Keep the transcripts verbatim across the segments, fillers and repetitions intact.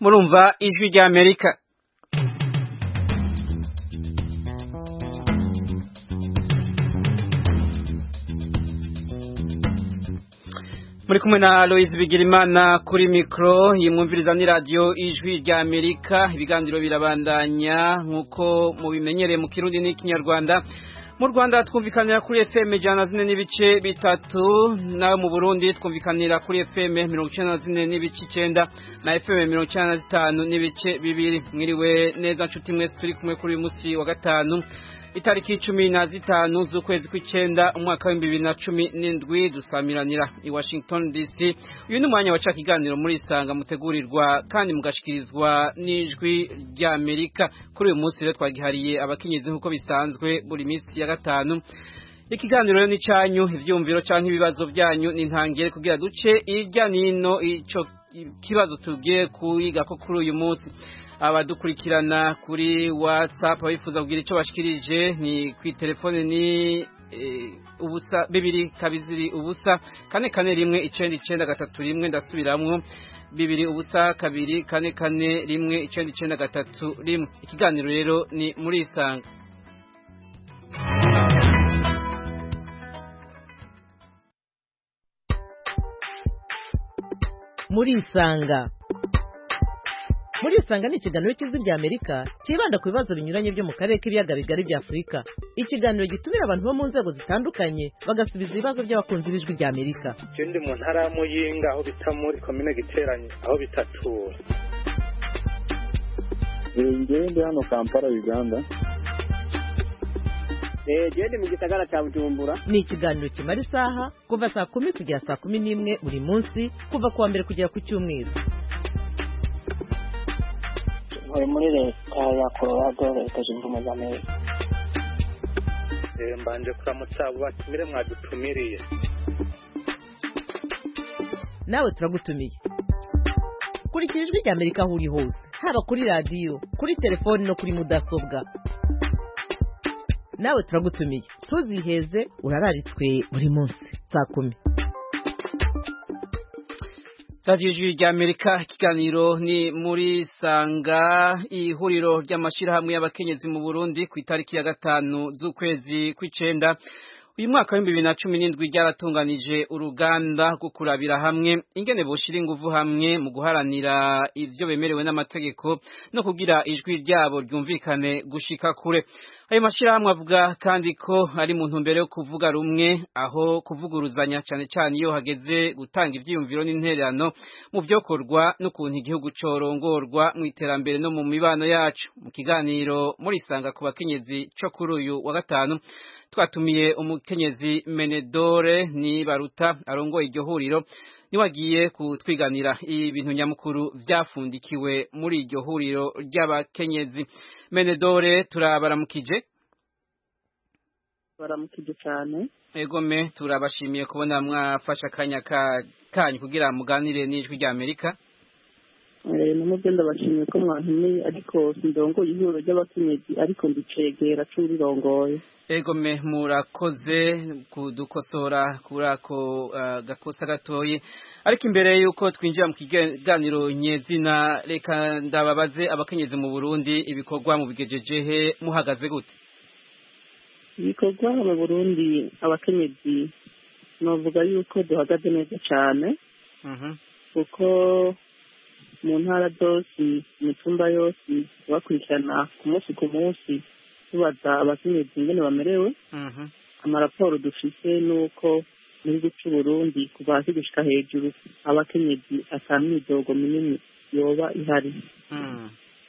murumva ijwi rya Amerika. Muri kumwe na Aloise Bigirimana kuri mikro yimwumviriza ni radio ijwi rya Amerika. Ibiganiro birabandanya nkuko mubimenyereye mu Kirundi n'Ikinyarwanda. Mu Rwanda twumvikanira kuri F M ijana zine n'ibice bitatu, naho mu Burundi twumvikanira kuri F M mirongo icenda na zine n'ibice icenda na F M mirongo icenda na zitanu n'ibice bibiri. Mwiriwe neza nshuti mwese turi kumwe kuri musi wa gatanu itariki cumi na zitanu z'ukwezi kw'icenda umwaka wa bibiri na cumi n'indwi, dusamiranira i Washington D C. Uyu ni umwanya waca kiganiro muri Isanga mutegurirwa kandi mugashikirizwa n'ijwi rya Amerika. Kuri uyu munsi rero twagihariye abakenyezi nkuko bisanzwe buri minsi ya gatanu. Ikiganiro rero ni canyu, ivyumviro canke ibibazo byanyu ni ntangere kugira duce irya nino ico kibazo tugiye kuyiga ko kuri uyu munsi. Abadukurikirana kuri WhatsApp abifuza kugira ico bashikirije ni kwi telefone ni e, ubusa bibiri kabiziri ubusa kane kane rimwe icenda icenda gatatu rimwe, ndasubiramwo bibiri ubusa kabiri kane kane rimwe icenda icenda gatatu rimwe. Ikiganiro rero ni muri Isanga. Muri Isanga Muri Isanga ni ikiganiro cy'ijwi rya Amerika kibanda ku bibazo binyuranye byo mu karere k'ibiyaga bigari bya Afurika. Ikiganiro gitumira abantu bo mu nzego zitandukanye bagasubiza ibibazo by'abakunzi b'ijwi rya Amerika. Je ndi mu ntara ya Muyinga aho bita muri commune Giteranye aho bitatura. Ngewe ndi hano Kampala Uganda. Eh je ndi mu gisagara cya Bujumbura. Ni ikiganiro kimara isaha kuva saa kumi kugera saa kumi n'imwe buri munsi kuva kuwa mbere kugera ku cyumweru. Muri muri leta ya Colorado leta zunze ubumwe za Amerika. Eh mbanje kuramutsa abo batumire mwadutumiriye. Nawe turagutumiye. Kurikira ijwi rya Amerika aho uri hose, haba kuri radio, kuri telefone no kuri mudasobwa. Nawe turagutumiye. Tuziheze urararitswe buri munsi saa kumi. Radio ijwi rya Amerika, ikiganiro ni muri Isanga. Ihuriro ry'amashirahamwe y'abakenyezi mu Burundi ku itariki ya gatanu z'ukwezi kw'icenda uyu mwaka wa bibiri na cumi n'indwi ryaratunganije uruganda rwo kurabira hamwe ingene boshira inguvu hamwe mu guharanira ivyo bemerewe n'amategeko no kugira ijwi ryabo ryumvikane gushika kure. Ayo mashirahamwe avuga kandi ko ari mu ntumbero yo kuvuga rumwe, aho kuvuguruzanya cyane cyane iyo hageze gutanga ivyiyumviro n'intererano mu byokorwa n'ukuntu igihugu corongorwa mu iterambere no mu mibano yacu. Mu kiganiro muri Isanga ku bakenyezi cyo kuri uyu wa gatanu twatumiye umukenyezi Menedore ni Baruta arongoye iryo huriro, niwagiye kutwiganira ibintu nyamukuru vyafundikiwe muri iryo huriro ry'abakenyezi. Menedore turabaramukije. Baramukije cyane. Egome turabashimiye kubona mwafasha akanya kanyu kugira muganire n'ijwi rya Amerika. Eh namugenda bashimiye ko mwantumiye ariko sindongoye ihuriro ry'abakenyezi ariko ndicegera curirongoye. Egome murakoze kudukosora kurako uh, gakosa gatoye. Ariko imbere yuko twinjira mu kiganiro nyezina, reka ndababaze abakenyezi mu Burundi ibikorwa mu bigejejehe muhagaze gute? Ibikorwa mu Burundi abakenyezi novuga yuko duhagaze neza cyane. Mhm. Uh Kuko mu ntara zose imitumba yose bakurikirana ku munsi ku munsi tubaza abakenyezi ingene bamerewe. Mhm. Amaraporo dufise nuko muri guca Burundi kuva hasi gushika hejuru abakenyezi atamwidogo minini yoba ihari. Mhm.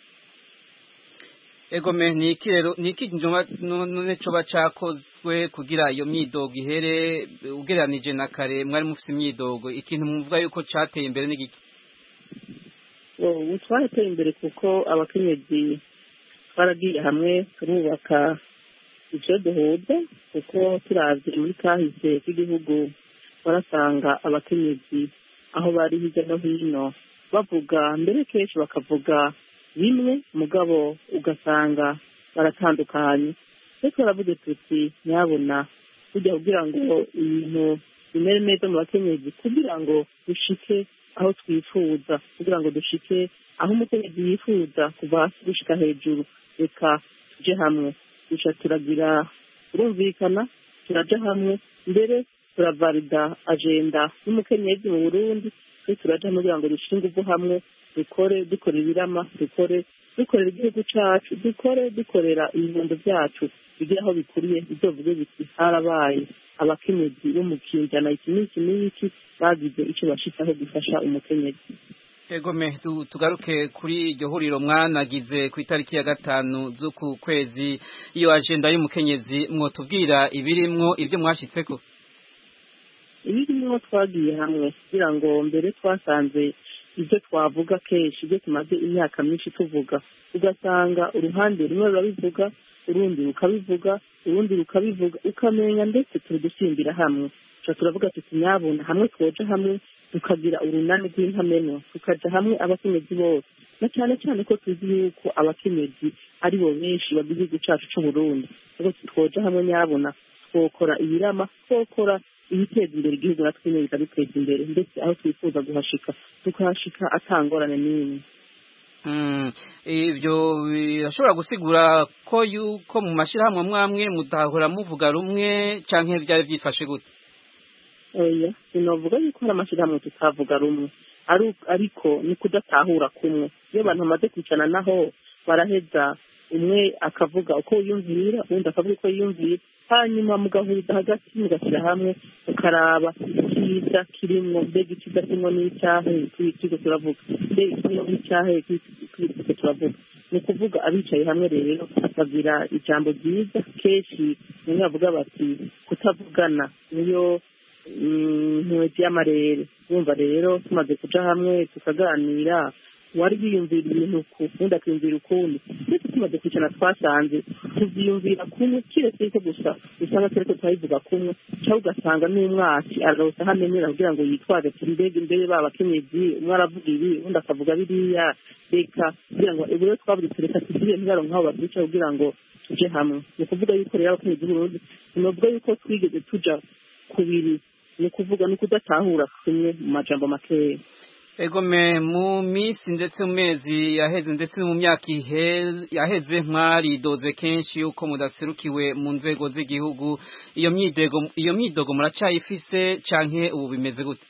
Egome ni ikirero ni iki none cyo bacakozwe kugira iyo myidogo ihere ugereranije na kare mwari mufite imyidogo, ikintu muvuga yuko cateye imbere n'igiki? ubu twarateye imbere kuko abakenyezi twaragiye hamwe turubaka ivyo duhuza, kuko turavye muri kahise k'igihugu barasanga abakenyezi aho bari hirya no hino bavuga, mbere kenshi bakavuga bimwe mugabo ugasanga baratandukanye. Rero twaravuze tuti nyabona kujya kugira ngo ibintu bimere neza mu bakenyezi, kugira ngo dushike aho twifuza, kugira ngo dushike aho umukenyezi yifuza kuva hasi gushika hejuru reka tuje hamwe duca turagira urumvikana turaja hamwe mbere turavalida agenda y'umukenyezi mu Burundi twe turaja hamwe kugira ngo dushinge uvu hamwe dukore dukore ibirama dukore dukorera igihugu cacu dukore dukorera ibibondo vyacu bigira aho bikuriye bizovuge biti harabaye abakenyezi bo mu kinjana iki n'iki n'iki bagize ico bashitsaho gufasha umukenyezi. Egome tugaruke kuri iryo huriro mwanagize ku itariki ya gatanu z'uku kwezi iyo agenda y'umukenyezi mwotubwira ibirimwo ibyo mwashitseko. Ibirimwo twagiye hamwe kugira ngo mbere twasanze ibyo twavuga kenshi ibyo tumaze imyaka myinshi tuvuga ugasanga uruhande rumwe rurabivuga urundi rukabivuga urundi rukabivuga ukamenya ndetse tudusimbira hamwe tuca turavuga tuti nyabona hamwe twoja hamwe tukagira urunani rw'intamenwa tukaja hamwe abakenyezi bose na cyane cyane ko tuzi yuko abakenyezi ari bo benshi bagize igihugu cacu c'Uburundi kuko twoja hamwe nyabona twokora ibirama twokora ibiteza imbere igihugu natwe nyine bikaduteza imbere ndetse aho twifuza guhashika tukahashika atangorane n'imwe. Ibyo birashobora gusigura ko yuko mu mashirahamwe mwamwe mudahora muvuga rumwe canke byari byifashe gute? Oya sinovuga yuko hari amashirahamwe tutavuga rumwe ariko ni kudatahura kumwe iyo abantu bamaze kwicana naho baraheza umwe akavuga uko yumvira undi akavuga uko yumvira hanyuma mugahuriza hagati mugashyira hamwe ukaraba icyiza kirimwo mbega icyiza kimwe n'icyahe turiko turavuga mbega kimwe n'icyahe turiko turavuga ni ukuvuga abicaye hamwe rero bagira ijambo ryiza kenshi bamwe bavuga bati kutavugana niyo ntwezi y'amarere bumva rero tumaze kuja hamwe tukaganira wari biyumvira ibintu undi akiyumvira ukundi ndetse tumaze kwicana twasanze tuvyiyumvira kumwe kiretse ko gusa usanga turiko turabivuga kumwe cyangwa ugasanga n'umwaki arose hamenyera kugira ngo yitwaze ati mbega imbere babakenyezi umwe aravuga ibi undi akavuga biriya reka kugira ngo ibyo twavuze tureka tugiye ntibaronke aho baduca kugira ngo tuje hamwe ni ukuvuga yuko rero abakenyezi b'Uburundi sinovuga yuko twigeze tuja kubiri ni ukuvuga ni kudatahura kumwe mu majambo makeya. Egome mu minsi ndetse mu mezi yaheze ndetse mu myaka yaheze mwaridoze kenshi yuko mudaserukiwe mu nzego z'igihugu iyo myidogo iyo myidogo muracayifise canke ubu bimeze gute?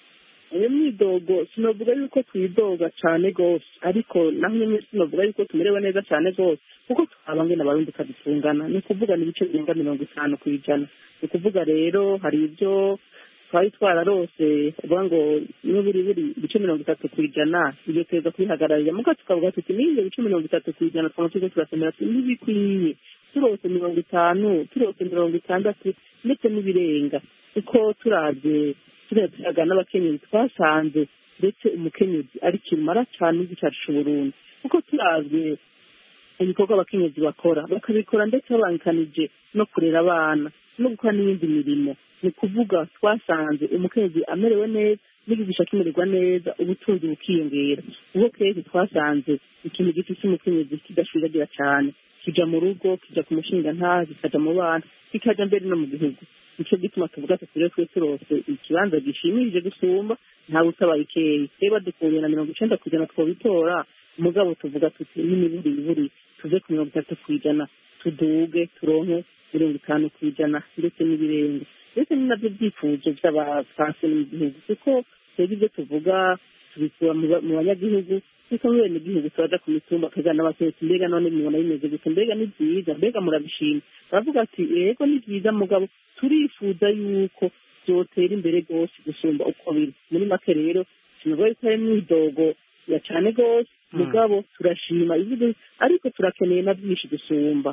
Iyo myidogo sinovuga yuko twidoga cyane gose ariko naho nyine sinovuga yuko tumerewe neza cyane gose kuko abange n'abarundi kadutungana ni kuvuga ni bice birenga mirongo itanu kwijana ni kuvuga rero hari ibyo twari twararose uvuga ngo n'uburi buri ibice mirongo itatu kwijana ibyo tweza kubihagararira muga tukavuga tuti n'ibyo bice mirongo itatu kwijana twama tuze turasomera ati ntibikwiye turose mirongo itanu turose mirongo itandatu ndetse n'ibirenga kuko turavye turaga n'abakenyezi twasanze ndetse umukenyezi ari kimara cyane igicacu c'Uburundi kuko turavye ibikorwa abakenyezi bakora bakabikora ndetse babankanije no kurera abana no gukora n'iyindi mirimo ni kuvuga twasanze umukenyezi amerewe neza n'igigisha kimererwa neza ubutunzi bukiyongera ubwo kenshi twasanze ikintu gito cy'umukenyezi kidashwiragira cyane kija mu rugo kija ku mushinga nta kikaja mu bana kikaja mbere no mu gihugu nico gituma tuvuga ati rero twe turose ikibanza gishimije gusumba nta utabaye ikeye reba dukuye na mirongo icenda kwijana twobitora umugabo tuvuga tuti n'imiburi iburi tuve ku mirongo itatu kwijana tuduge turonke mirongo itanu kwijana ndetse n'ibirenga ndetse ni nabyo byifuzo by'abafranse mu gihugu kuko twebwe ibyo tuvuga tubikura mu banyagihugu kuko mwene igihugu turaja ku mitumba kagana n'abakenyezi mbega none mubona bimeze gute mbega ni byiza mbega murabishima baravuga ati yego ni byiza mugabo turifuza yuko byotera imbere rwose gusumba uko biri muri make rero sinovuga yuko ari mwidogo ya cane rwose mugabo turashima ibyo ariko turakeneye na byinshi gusumba.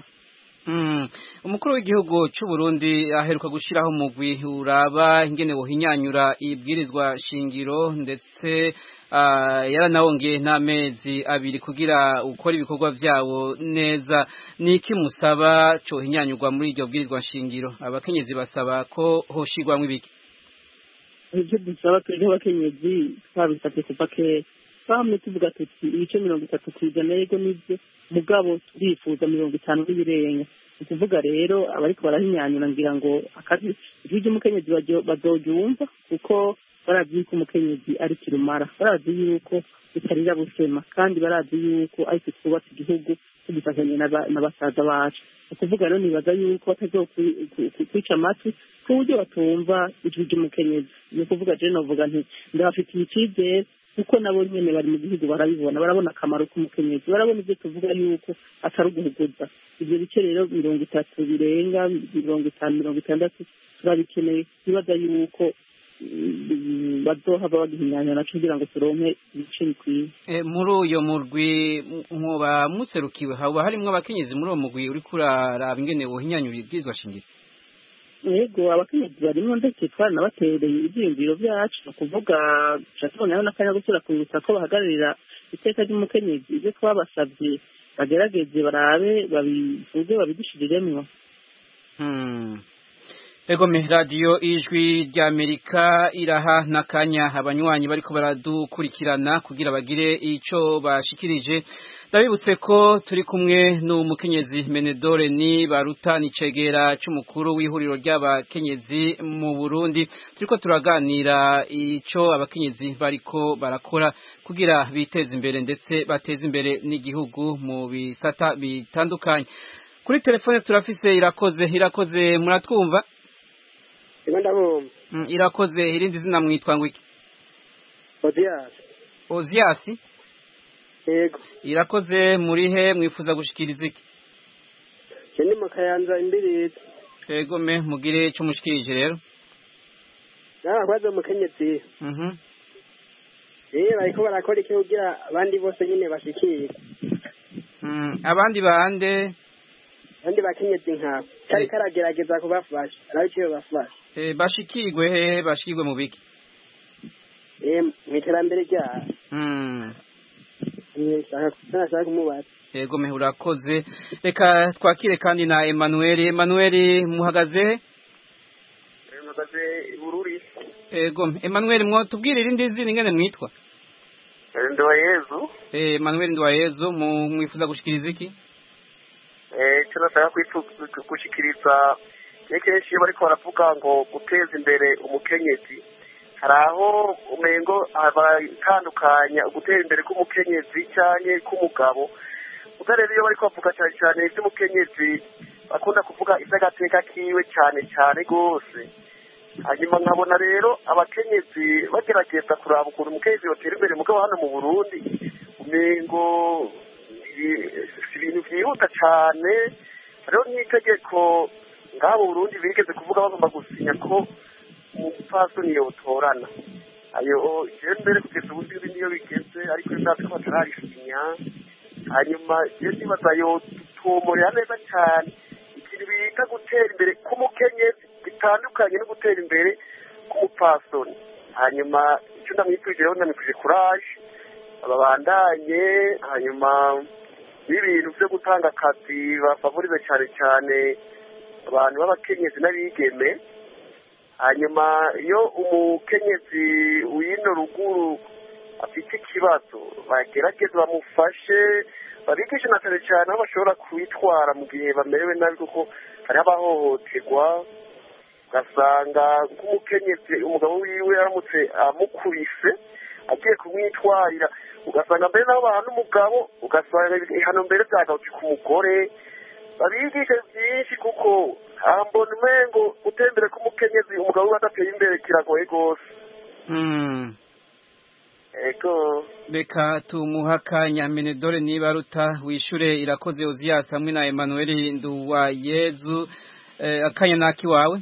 Mm. Umukuru w'igihugu cy'u Burundi aheruka gushiraho mugwi uraba ingene wohinyanyura ibwirizwa shingiro ndetse uh, yaranawongeye n'amezi abiri kugira ukora ibikorwa vyawo neza niki musaba cyo hinyanyurwa muri iryo bwirizwa shingiro abakenyezi basaba ko hoshigwamwe ibiki ibyo dusaba twebwe abakenyezi twabisabye kuva kera twamwe tuvuga tuti ibice mirongo itatu kwijana yego nibyo mugabo turifuza mirongo itanu n'ibirenga ukuvuga rero abariko barahinyanyura ngira ngo akazi ijwi ry'umukenyezi bazoryumva kuko barazi yuko umukenyezi ari kirumara, barazi yuko bitarira busema, kandi barazi yuko ariko twubatse igihugu tugifatanye na basaza bacu. Ukuvuga rero nibaza yuko batazokwica amatwi ku buryo batumva ijwi ry'umukenyezi. Ni ukuvuga je novuga nti ndabafitiye icizere kuko nabo nyene bari mu gihugu barabibona, barabona akamaro k'umukenyezi, barabona ibyo tuvuga yuko atari uguhuguza. Ibyo bice rero mirongo itatu birenga mirongo itanu mirongo itandatu turabikeneye, nibaza yuko bazohava bagihinyanya naco kugira ngo turonke ibice bikwiye. Muri uyo murwi nkuba muserukiwe haba harimwo abakenyezi muri uwo murwi uriko uraraba ingene wohinyanyura ibwirizwa shingiro? Yego, abakenyezi barimwo ndetse twaranabatereye ivyiyumviro vyacu, ni ukuvuga tuboneraho n'akanya gusubira kwibutsa ko bahagararira iteka ry'umukenyezi. Ivyo twabasavye bagerageze barabe babivuge babidushiriremwo. Ego me radio ijwi ry'Amerika iraha nakanya abanywanyi bariko baradukurikirana kugira bagire ico bashikirije. Ndabibutse ko turi kumwe n'umukenyezi Menedore ni baruta ni cegera c'umukuru w'ihuriro ry'abakenyezi mu Burundi. Turiko turaganira ico abakenyezi bariko barakora kugira biteze imbere ndetse bateze imbere n'igihugu mu bisata bitandukanye. Kuri telefone turafise Irakoze. Irakoze, muratwumva? Ndabumva. Mm, Irakoze, irindi zina mwitwa ngo iki? Ozias. Ozias? Yego. Irakoze, muri he mwifuza gushikiriza iki? Ni mu Kayanza imbirizi. Yego me mugire cyo mushikirije rero. Nara kwazo mukenyezi. Mhm. Eh bariko barakora iki kugira abandi bose nyine bashikire. Mm, abandi bande abandi bakenyezi nkabo. Kari karagerageza kubafasha. Ariko bafasha. Eh bashikirwe he bashikirwe mu biki? Eh mwiterambere rya. Mm. Eh saka saka kumubaza. Yego me urakoze. Reka twakire kandi na Emmanuel. Emmanuel muhagaze he? Muhagaze Bururi. Yego Emmanuel mwo tubwire irindi zina ingene mwitwa? Ndwayezu. Eh Emmanuel Ndwayezu mwifuza gushikiriza iki? Eh cyo nataka gushikiriza yekenshi bariko baravuga ngo guteza imbere umukenyezi. Haraho umengo abatandukanya gutera imbere k'umukenyezi cyane k'umugabo. Utarebe iyo bariko bavuga cyane cyane iby'umukenyezi bakunda kuvuga iby'agateka kiwe cyane cyane gose. Hanyuma nkabona rero abakenyezi bagerageza kuraba ukuntu umukenyezi yotera imbere mugabo hano mu Burundi umengo ibintu byihuta cyane. Rero n'itegeko ngabo Burundi bigeze kuvuga bagomba gusinya ko umupfasoni yotorana. Ayo mbere kugeza ubu sinzi niyo bigeze ariko ndazi ko batararisinya. Hanyuma yesi bazayo tumurira neza cyane ikintu bita gutera imbere k'umukenyezi bitandukanye no gutera imbere k'umupfasoni. Hanyuma icyo ndamwifurije rero ndamwifurije courage ababandanye. Hanyuma n'ibintu byo gutanga akazi bafavorize cyane cyane abantu b'abakenyezi n'abigeme. Hanyuma iyo umukenyezi w'ino ruguru afite ikibazo bagerageza bamufashe babigishe na cyane cyane aho bashobora kwitwara mu gihe bamerewe nabi kuko hari abahohoterwa. Ugasanga nk'umukenyezi umugabo wiwe aramutse amukubise agiye kumwitwarira ugasanga mbere naho bahana umugabo ugasanga hano mbere byagautse ku mugore. Babigishe byinshi kuko ambona umengo utembere k'umukenyezi umugabo badateye imbere kiragoye gose. Mm. Ego. Beka tumuhakanya Menedore nibaruta wishure Irakoze Ozias hamwe na Emmanuel Nduwayezu. Eh, akanya naki wawe?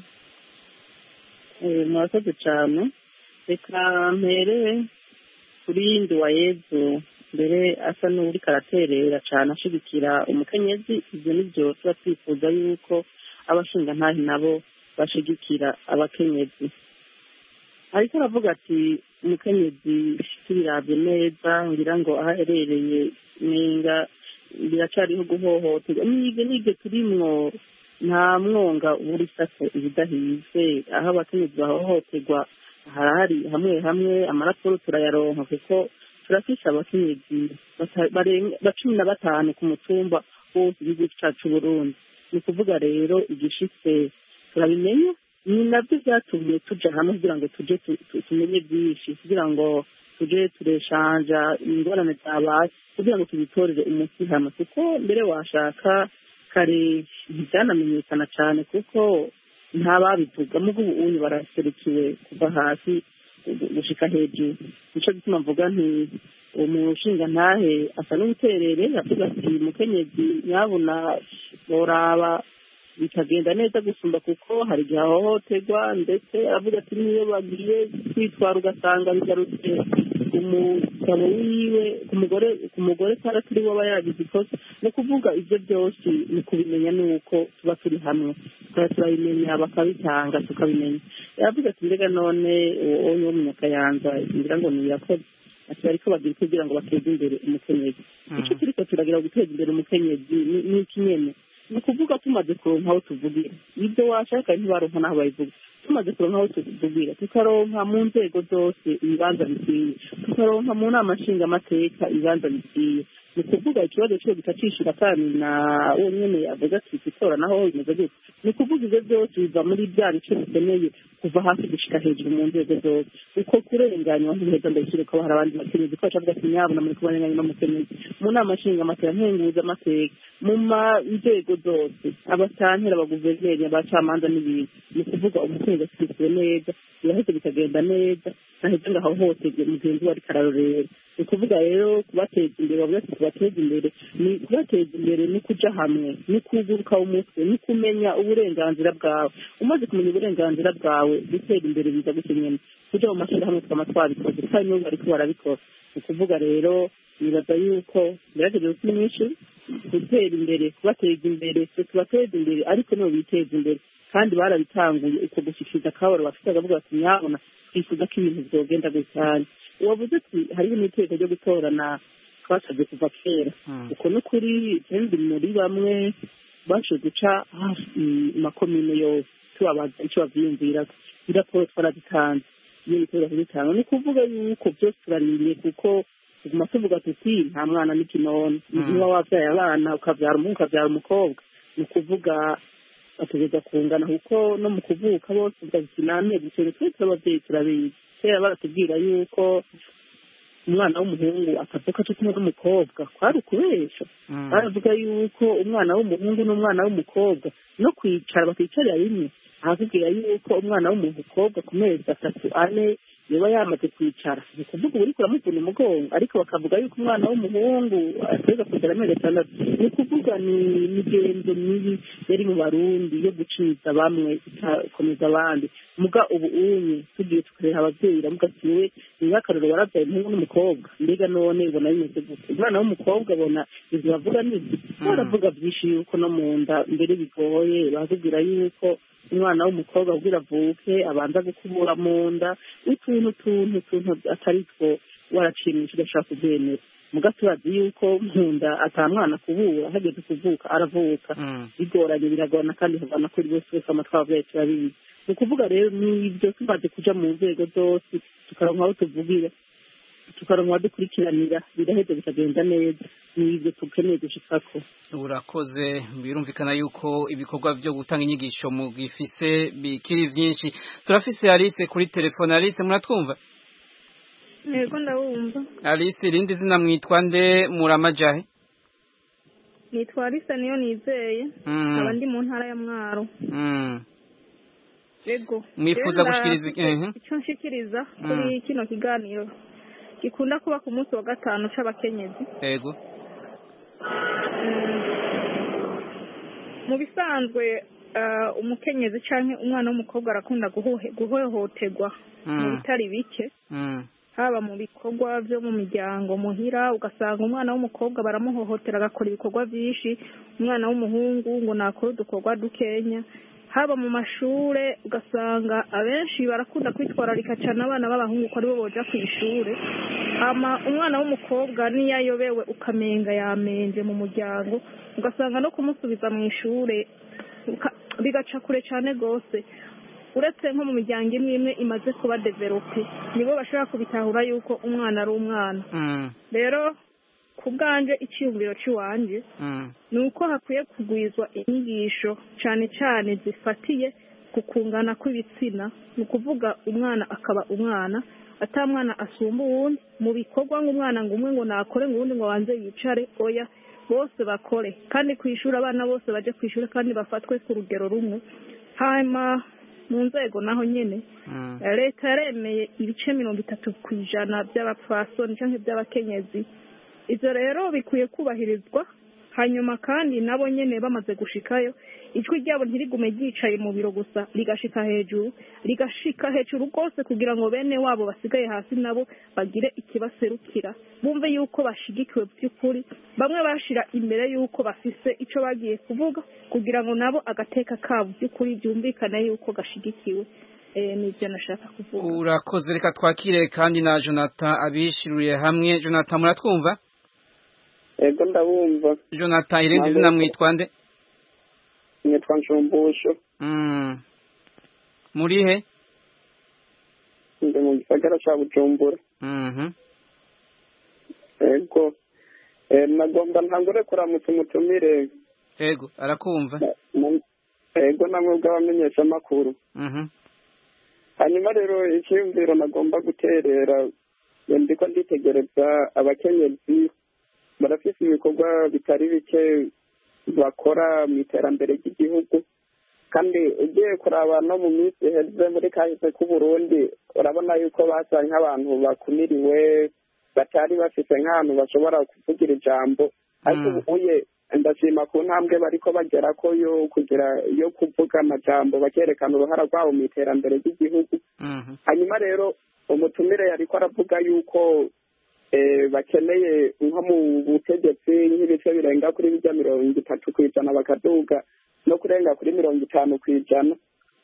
Eh mwakoze cyane. Reka mpere kuri Nduwayezu mbere asa n'uri karaterera cyane ashigikira umukenyezi. Ibyo nibyo tuba twifuza yuko abashinga ntahi nabo bashigikira abakenyezi. Ariko aravuga ati umukenyezi tubiravye neza ngira ngo aherereye nenga biracariho guhohoterwa. Nige nige turimwo nta mwonga uri sako ibidahize aho abakenyezi bahohoterwa harahari hamwe hamwe amaraporo turayaronka kuko turafise abakenyezi barenga cumi na batanu ku mutumba wose igihugu cacu Burundi. Ni kuvuga rero igishitse turabimenya ni nabyo byatumye tujya hamwe kugira ngo tujye tumenye byinshi kugira ngo tujye tureshanja ingorane zabaye kugira ngo tubitorere umuti hamwe kuko mbere washaka kare ntibyanamenyekana cyane kuko ntababivuga mugo ubu baraserukiwe kuva hasi gushika hejuru nico gituma mvuga nti umushinga ntahe asa n'ubuterere yavuga ati mukenyezi nyabuna boraba bikagenda neza gusumba kuko hari igihe ahohoterwa ndetse avuga ati niyo bagiye kwitwara ugasanga bigarutse umugabo wiwe ku mugore ku mugore cyangwa turi we aba yagize ikosa ni ukuvuga ibyo byose ni kubimenya nuko tuba turi hamwe tukaba turabimenya bakabitanga tukabimenya yavuga ati mbega none uwo ni wo munyakayanza ngira ngo ni yakoze ati ariko bagira kugira ngo bateze imbere umukenyezi icyo turiko turagira guteza imbere umukenyezi ni iki nyene ni ukuvuga tumaze kuronka aho tuvugira ibyo washaka ntibaronka n'aho babivuga tumaze kuronka aho tuvugira tukaronka mu nzego zose ibibanza bikwiye tukaronka mu nama nshingamateka ibibanza bikwiye ni ukuvuga ikibazo cyo gitacishura kandi na uwo nyene avuga ati itora naho bimeze gutya ni ukuvuga ibyo byose biva muri bya bice bikeneye kuva hasi gushika hejuru mu nzego zose uko kurenganywa nk'iheza ndayishyire ko hari abandi bakenyezi ko bacavuga ati nyabuna muri kubanyanya n'umukenyezi mu nama nshingamateka nkenguza amateka mu nzego zose abasantera abaguverineri abacamanza n'ibintu ni ukuvuga umukenyezi ashyizwe neza biraheze bikagenda neza ntaheze ngo ahohoterwe mugenzi we ariko ararorera ni ukuvuga rero kubateza imbere bavuga ati kubateza imbere ni kubateza imbere ni kuja hamwe ni kuguruka umutwe ni kumenya uburenganzira bwawe umaze kumenya uburenganzira bwawe gutera imbere biza gutya nyene kuja mu mashirahamwe twama twabikoze kandi n'ubu bariko barabikora ni ukuvuga rero nibaza yuko biragejeje kuri mwinshi gutera imbere kubateza imbere tubateza imbere ariko nibo biteza imbere kandi barabitanguye uko gushikiriza akabaro bafite akavuga ati nyabona twifuza ko ibintu vyogenda gutya wavuze ati hariho n'iteko ryo gutorana twasabye kuva kera uko ni ukuri kandi muri bamwe baje guca hafi makomine yose tubabaza icyo bavyiyumviraga iraporo twarazitanze iyo bitoro kuzitanga ni ukuvuga yuko byose turarindiriye kuko tuguma tuvuga tuti nta mwana n'ikinono niba wabyaye abana ukabyara umuhungu ukabyara umukobwa ni ukuvuga bategeza kungana kuko no mu kuvuka bose ugahita inamezi cyane twese ababyeyi turabizi kera baratubwira yuko umwana w'umuhungu akavuka cyo kumwe n'umukobwa kwari ukubesha baravuga yuko umwana w'umuhungu n'umwana w'umukobwa no kwicara bakicarira rimwe arakubwira yuko umwana w'umukobwa ku mezi atatu ane niba yamaze kwicara ni ukuvuga ubu uriko uramuvuna umugongo ariko bakavuga yuko umwana w'umuhungu ateza kugera amezi atandatu ni ukuvuga ni imigenzo mibi yari mu barundi yo guciza bamwe itakomeza abandi muga ubu unye tugiye tukareba ababyeyi ramuga ati we ni nk'akarero warabyaye umuhungu n'umukobwa mbega none ubona bimeze gute umwana w'umukobwa abona ivyo bavuga n'izi baravuga vyinshi yuko no mu nda mbere bigoye bakubwira yuko umwana w'umukobwa kugira avuke abanza gukubura mu nda utuntu tuntu tuntu atari two waracimisha ugashaka kubyemera muga turazi yuko mu nda ata mwana kubura hageze kuvuka aravuka bigoranye biragorana kandi havana kuri bose wese amatwabyaye turabizi ni ukuvuga rero n'ibyo tumaze kuja mu nzego zose tukaronka aho tuvugira tukaronka dukurikiranira biraheze bikagenda neza n'ibyo tukeneye gushikako urakoze birumvikana yuko ibikorwa byo gutanga inyigisho mu gifise bikiri vyinshi turafise Alice kuri telefone Alice muratwumva yego ndabumva Alice irindi zina mwitwa nde muramajahe nitwa Alice niyo nizeye aba ndi mu ntara ya Mwaro yego mwifuza gushikiriza icyo nshikiriza kuri kino kiganiro gikunda kuba ku munsi wa gatanu c'abakenyezi yego mu bisanzwe umukenyezi canke umwana w'umukobwa arakunda guhohoterwa mu bitari bike haba mu bikorwa vyo mu miryango muhira ugasanga umwana w'umukobwa baramuhohotera agakora ibikorwa vyinshi umwana w'umuhungu ngo nakora udukorwa dukenya haba mu mashure ugasanga abenshi barakunda kwitwararika cyane abana b'abahungu ko aribo boja ku ishure ama umwana w'umukobwa niyo ayobewe ukamenga yamenje mu muryango ugasanga no kumusubiza mu ishure bigaca kure cyane gose uretse nko mu miryango imwe imwe imaze kuba develope nibo bashobora kubitahura yuko umwana ari umwana rero ku bwanje icyiyumviro cy'iwanje ni uko hakwiye kugwizwa inyigisho cyane cyane zifatiye ku kungana kw'ibitsina ni ukuvuga umwana akaba umwana ata mwana asumba uwundi mu bikorwa ngo umwana ngo umwe ngo nakore ngo uwundi ngo wanze yicare oya bose bakore kandi ku ishuri abana bose baje ku ishuri kandi bafatwe ku rugero rumwe hanyuma mu nzego naho nyene leta yaremeye ibice mirongo itatu ku ijana by'abapfasoni cyangwa by'abakenyezi ivyo rero bikwiye kubahirizwa hanyuma kandi nabo nyene bamaze gushikayo ijwi ryabo ntirigume ryicaye mu biro gusa rigashika hejuru rigashika hejuru rwose kugira ngo bene wabo basigaye hasi nabo bagire ikibaserukira bumve yuko bashigikiwe by'ukuri bamwe bashira imbere yuko bafise ico bagiye kuvuga kugira ngo nabo agateka kabo by'ukuri byumvikane yuko gashigikiwe eh nivyo nashaka kuvuga. Urakoze, reka twakire kandi na Jonathan abishiruriye hamwe. Jonathan muratwumva? Ego ndabumva. Jonathan irindi zina mwitwa nde? Nitwa Nshumbusho. Mm. Muri he? Ndi mu gisagara ca Bujumbura. Mhm. Ego. Eh nagomba ntangure kuramutsa umutumire. Ego, arakumva. Ego namwe bw'abamenyesha amakuru. Mhm. Hanyuma rero icyumviro nagomba guterera ndiko nditegereza abakenyezi barafise ibikorwa bitari bike bakora mu iterambere ry'igihugu kandi ugiye kuraba no mu minsi iheze muri kahise k'u Burundi urabona yuko basa nk'abantu bakumiriwe batari bafite nk'ahantu bashobora kuvugira ijambo ariko ubuye ndashima ku ntambwe bariko bagera ko yo kugira yo kuvuga amajambo bakerekana uruhara rwabo mu iterambere ry'igihugu. Hanyuma rero umutumire yariko aravuga yuko bakeneye nko mu butegetsi nk'ibice birenga kuri bijya mirongo itatu ku ijana bakaduga no kurenga kuri mirongo itanu ku ijana.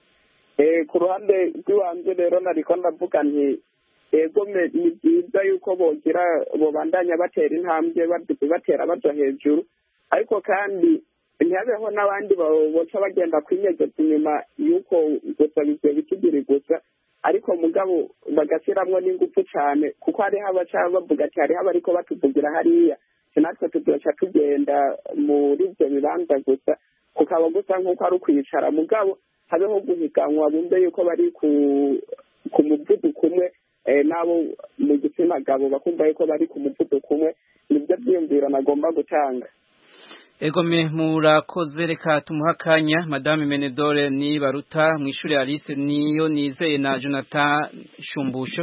Ku ruhande rw'iwanjye rero nariko ndavuga nti ego ni byiza yuko bogira bobandanya batera intambwe batera baja hejuru ariko kandi ntihabeho n'abandi boca bagenda kwinyegeza inyuma yuko gusa bigiye bikigiri gusa ariko mugabo bagasiramwo n'ingufu cyane kuko hariho abaca bavuga ati hariho abariko batuvugira hariya natwe tuzoca tugenda muri ibyo bibanza gusa kukaba gusa nk'uko ari ukwicara mugabo habeho guhiganwa bumve yuko bari ku muvuduko umwe n'abo mu gitsina gabo bakumva yuko bari ku muvuduko umwe nibyo byiyumviro nagomba gutanga. Ego me murakoze, reka tumuha akanya Madame Menedore ni baruta mu ishuri Alice niyo nizeye na Jonathan Shumbusho.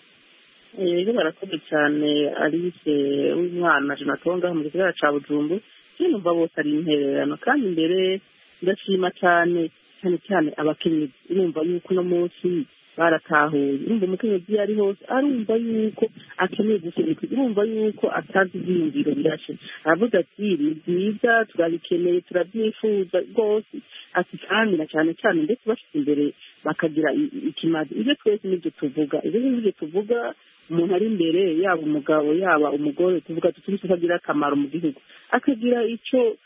Ego barakoze cyane Alice w'umwana Jonathan ngaho mu gisagara ca Bujumbura numva bose ari intererano kandi imbere ndashima cyane cyane cyane abakenyezi urumva yuko no munsi baratahuye urumva umukenyezi yari hose arumva yuko akeneye gushirika urumva yuko atazi ibyiyumviro birashe aravuga ati ni byiza turabikeneye turabyifuza rwose ati kandi na cyane cyane ndetse bashyize imbere bakagira ikimazi ibyo twese nibyo tuvuga ibyo nibyo tuvuga umuntu ari imbere yaba umugabo yaba umugore tuvuga tuti tukagira akamaro mu gihugu akagira icyo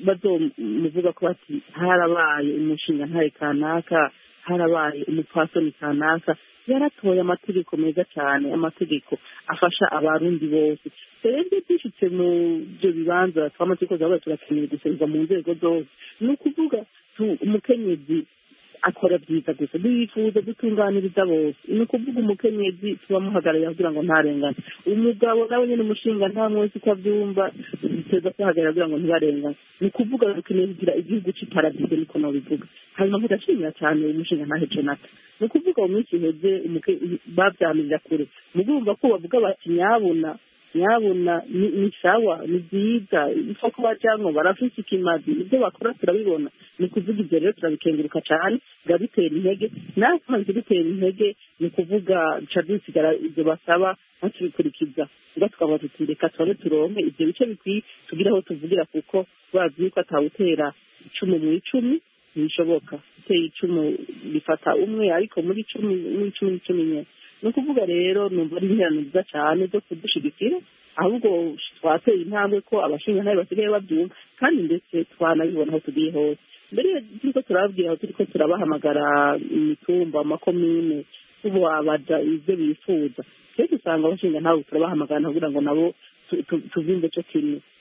bazomuvuga ko bati harabaye umushinga ntare kanaka harabaye umupfasoni kanaka yaratoye amategeko meza cyane amategeko afasha abarundi bose rero byishitse mu byo bibanza twamategeko zabaye turakeneye gusereza mu nzego zose ni ukuvuga umukenyezi akora byiza gusa bifuza gutunganiriza bose ni ukuvuga umukenyezi tubamuhagararira kugira ngo ntarengane umugabo nawe nyine umushinga nta mwese uko abyumva biteza kuhagarara kugira ngo ntibarengane ni ukuvuga dukeneye kugira igihugu cy'iparadizo niko nabivuga hanyuma mudashimira cyane umushinga ntahe Jonathan ni ukuvuga mu minsi iheze babyamirira kure mugumva ko bavuga bati nyabuna nyabuna ni sawa ni byiza ifo ko bajyanwa barafise ikimazi ibyo bakora turabibona ni ukuvuga ibyo rero turabikenguruka cyane birabitera intege natwe dutera intege ni ukuvuga duca dusigara ibyo basaba natubikurikiza ngo tukaba tutireka turabe turonke ibyo bice bikwiye tugira aho tuvugira kuko bazi yuko atawutera icumu mu icumi ntibishoboka uteye icumu bifata umwe ariko muri icumi n'icumi n'icumi nyine ni ukuvuga rero numva ari interano nziza cyane zo kudushigikira ahubwo twateye intambwe ko abashinga ntayo basigaye babyumva kandi ndetse twanabibona aho tugiye hose mbere turiko turababwira aho turiko turabahamagara imitumba amakomine ubu abaja ivyo bifuza rero usanga abashinga ntayo turabahamagara kugira ngo nabo tuvimbe co kimwe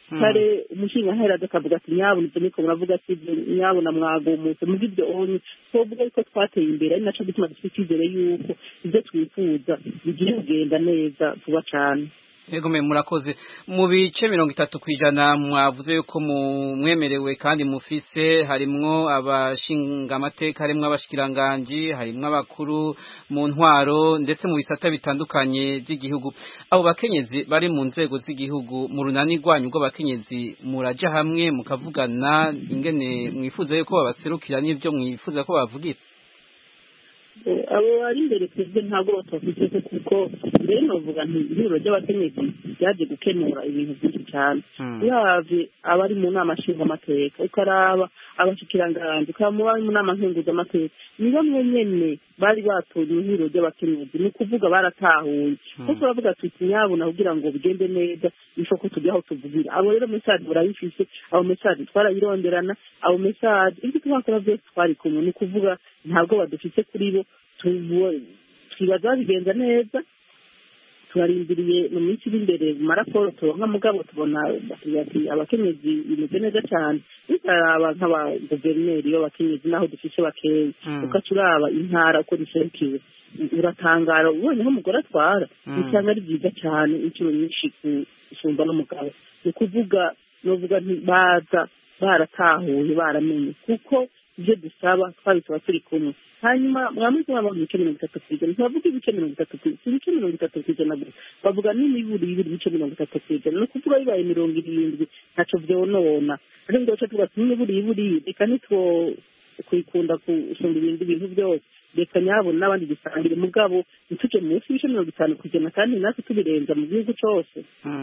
kare umushinga ahera akavuga ati nyabuna ibyo niko muravuga ati nyabuna mwagumutse muri ibyo onye twovuga yuko twateye imbere ari naco gituma dufite icyizere yuko ibyo twifuza bigiye kugenda neza vuba cyane. Yego me murakoze mu bice mirongo itatu kwijana mwavuze yuko mwemerewe kandi mufise harimwo abashinga amateka harimwo abashikiranganje harimwo abakuru mu ntwaro ndetse mu bisata bitandukanye by'igihugu. Abo bakenyezi bari mu nzego z'igihugu mu runani rwanyu rwo bakenyezi muraja hamwe mukavugana ingene mwifuza yuko babaserukira n'ibyo mwifuza ko bavugira. Abo bari imbere twebwe ntabwo batafite kuko mbere novuga nti ihuriro ry'abakenyezi ryaje gukemura ibintu byinshi cyane uravye abari mu nama nshingamateka ukaraba abashikiranganje ukaraba mu nama nkenguzamateka ni bamwe nyene bari batoye ihuriro ry'abakenyezi ni kuvuga baratahuye kuko turavuga tuti nyabuna kugira ngo bigende neza nishoko tujya aho tuvugira abo rero message barayifise abo message twarayironderana abo message ibyo twakora byose twari kumwe ni kuvuga ntabwo badufise kuri bo twibaza bigenza neza turarindiriye mu minsi iri imbere mu maraporo turonka mugabo tubona ati abakenyezi bimeze neza cyane bikaraba nk'abaguverineri b'abakenyezi naho dufise bakeya ukaturaba intara uko ziserukiwe uratangara ubonye aho umugore atwara usanga ari byiza cyane inshuro nyinshi gusumba n'umugabo ni ukuvuga novuga ntibaza baratahuye baramenye kuko ibyo dusaba twabisaba turi kumwe hanyuma mwamuzi waba mu bice mirongo itatu kw'ijana ntibavuga ibice mirongo itatu kw'ijana ibice mirongo itatu kw'ijana gusa bavuga n'imiburi y'ibiri ibice mirongo itatu kw'ijana ni ukuvuga bibaye mirongo irindwi ntaco vyonona ariko ngo tuvuga ati n'imiburi y'iburi reka nitwo kwikunda gusumba ibindi bintu byose reka nyabona n'abandi dusangire mugabo ntituje munsi y'ibice mirongo itanu kw'ijana kandi natwe tubirenza mu gihugu cose.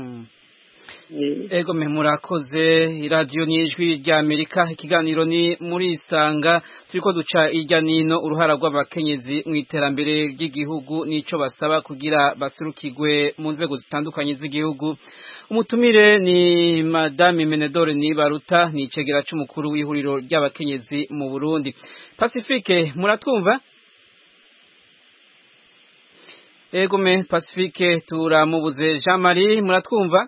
Ego me murakoze radio n'ijwi rya Amerika ikiganiro ni muri isanga turiko duca irya nino uruhara rw'abakenyezi mu iterambere ry'igihugu nico basaba kugira basurukirwe mu nzego zitandukanye z'igihugu. Umutumire ni Madame Menedore Nibaruta ni icegera c'umukuru w'ihuriro ry'abakenyezi mu Burundi. Pacifique muratwumva? Ego me Pacifique turamubuze. Jean Marie muratwumva?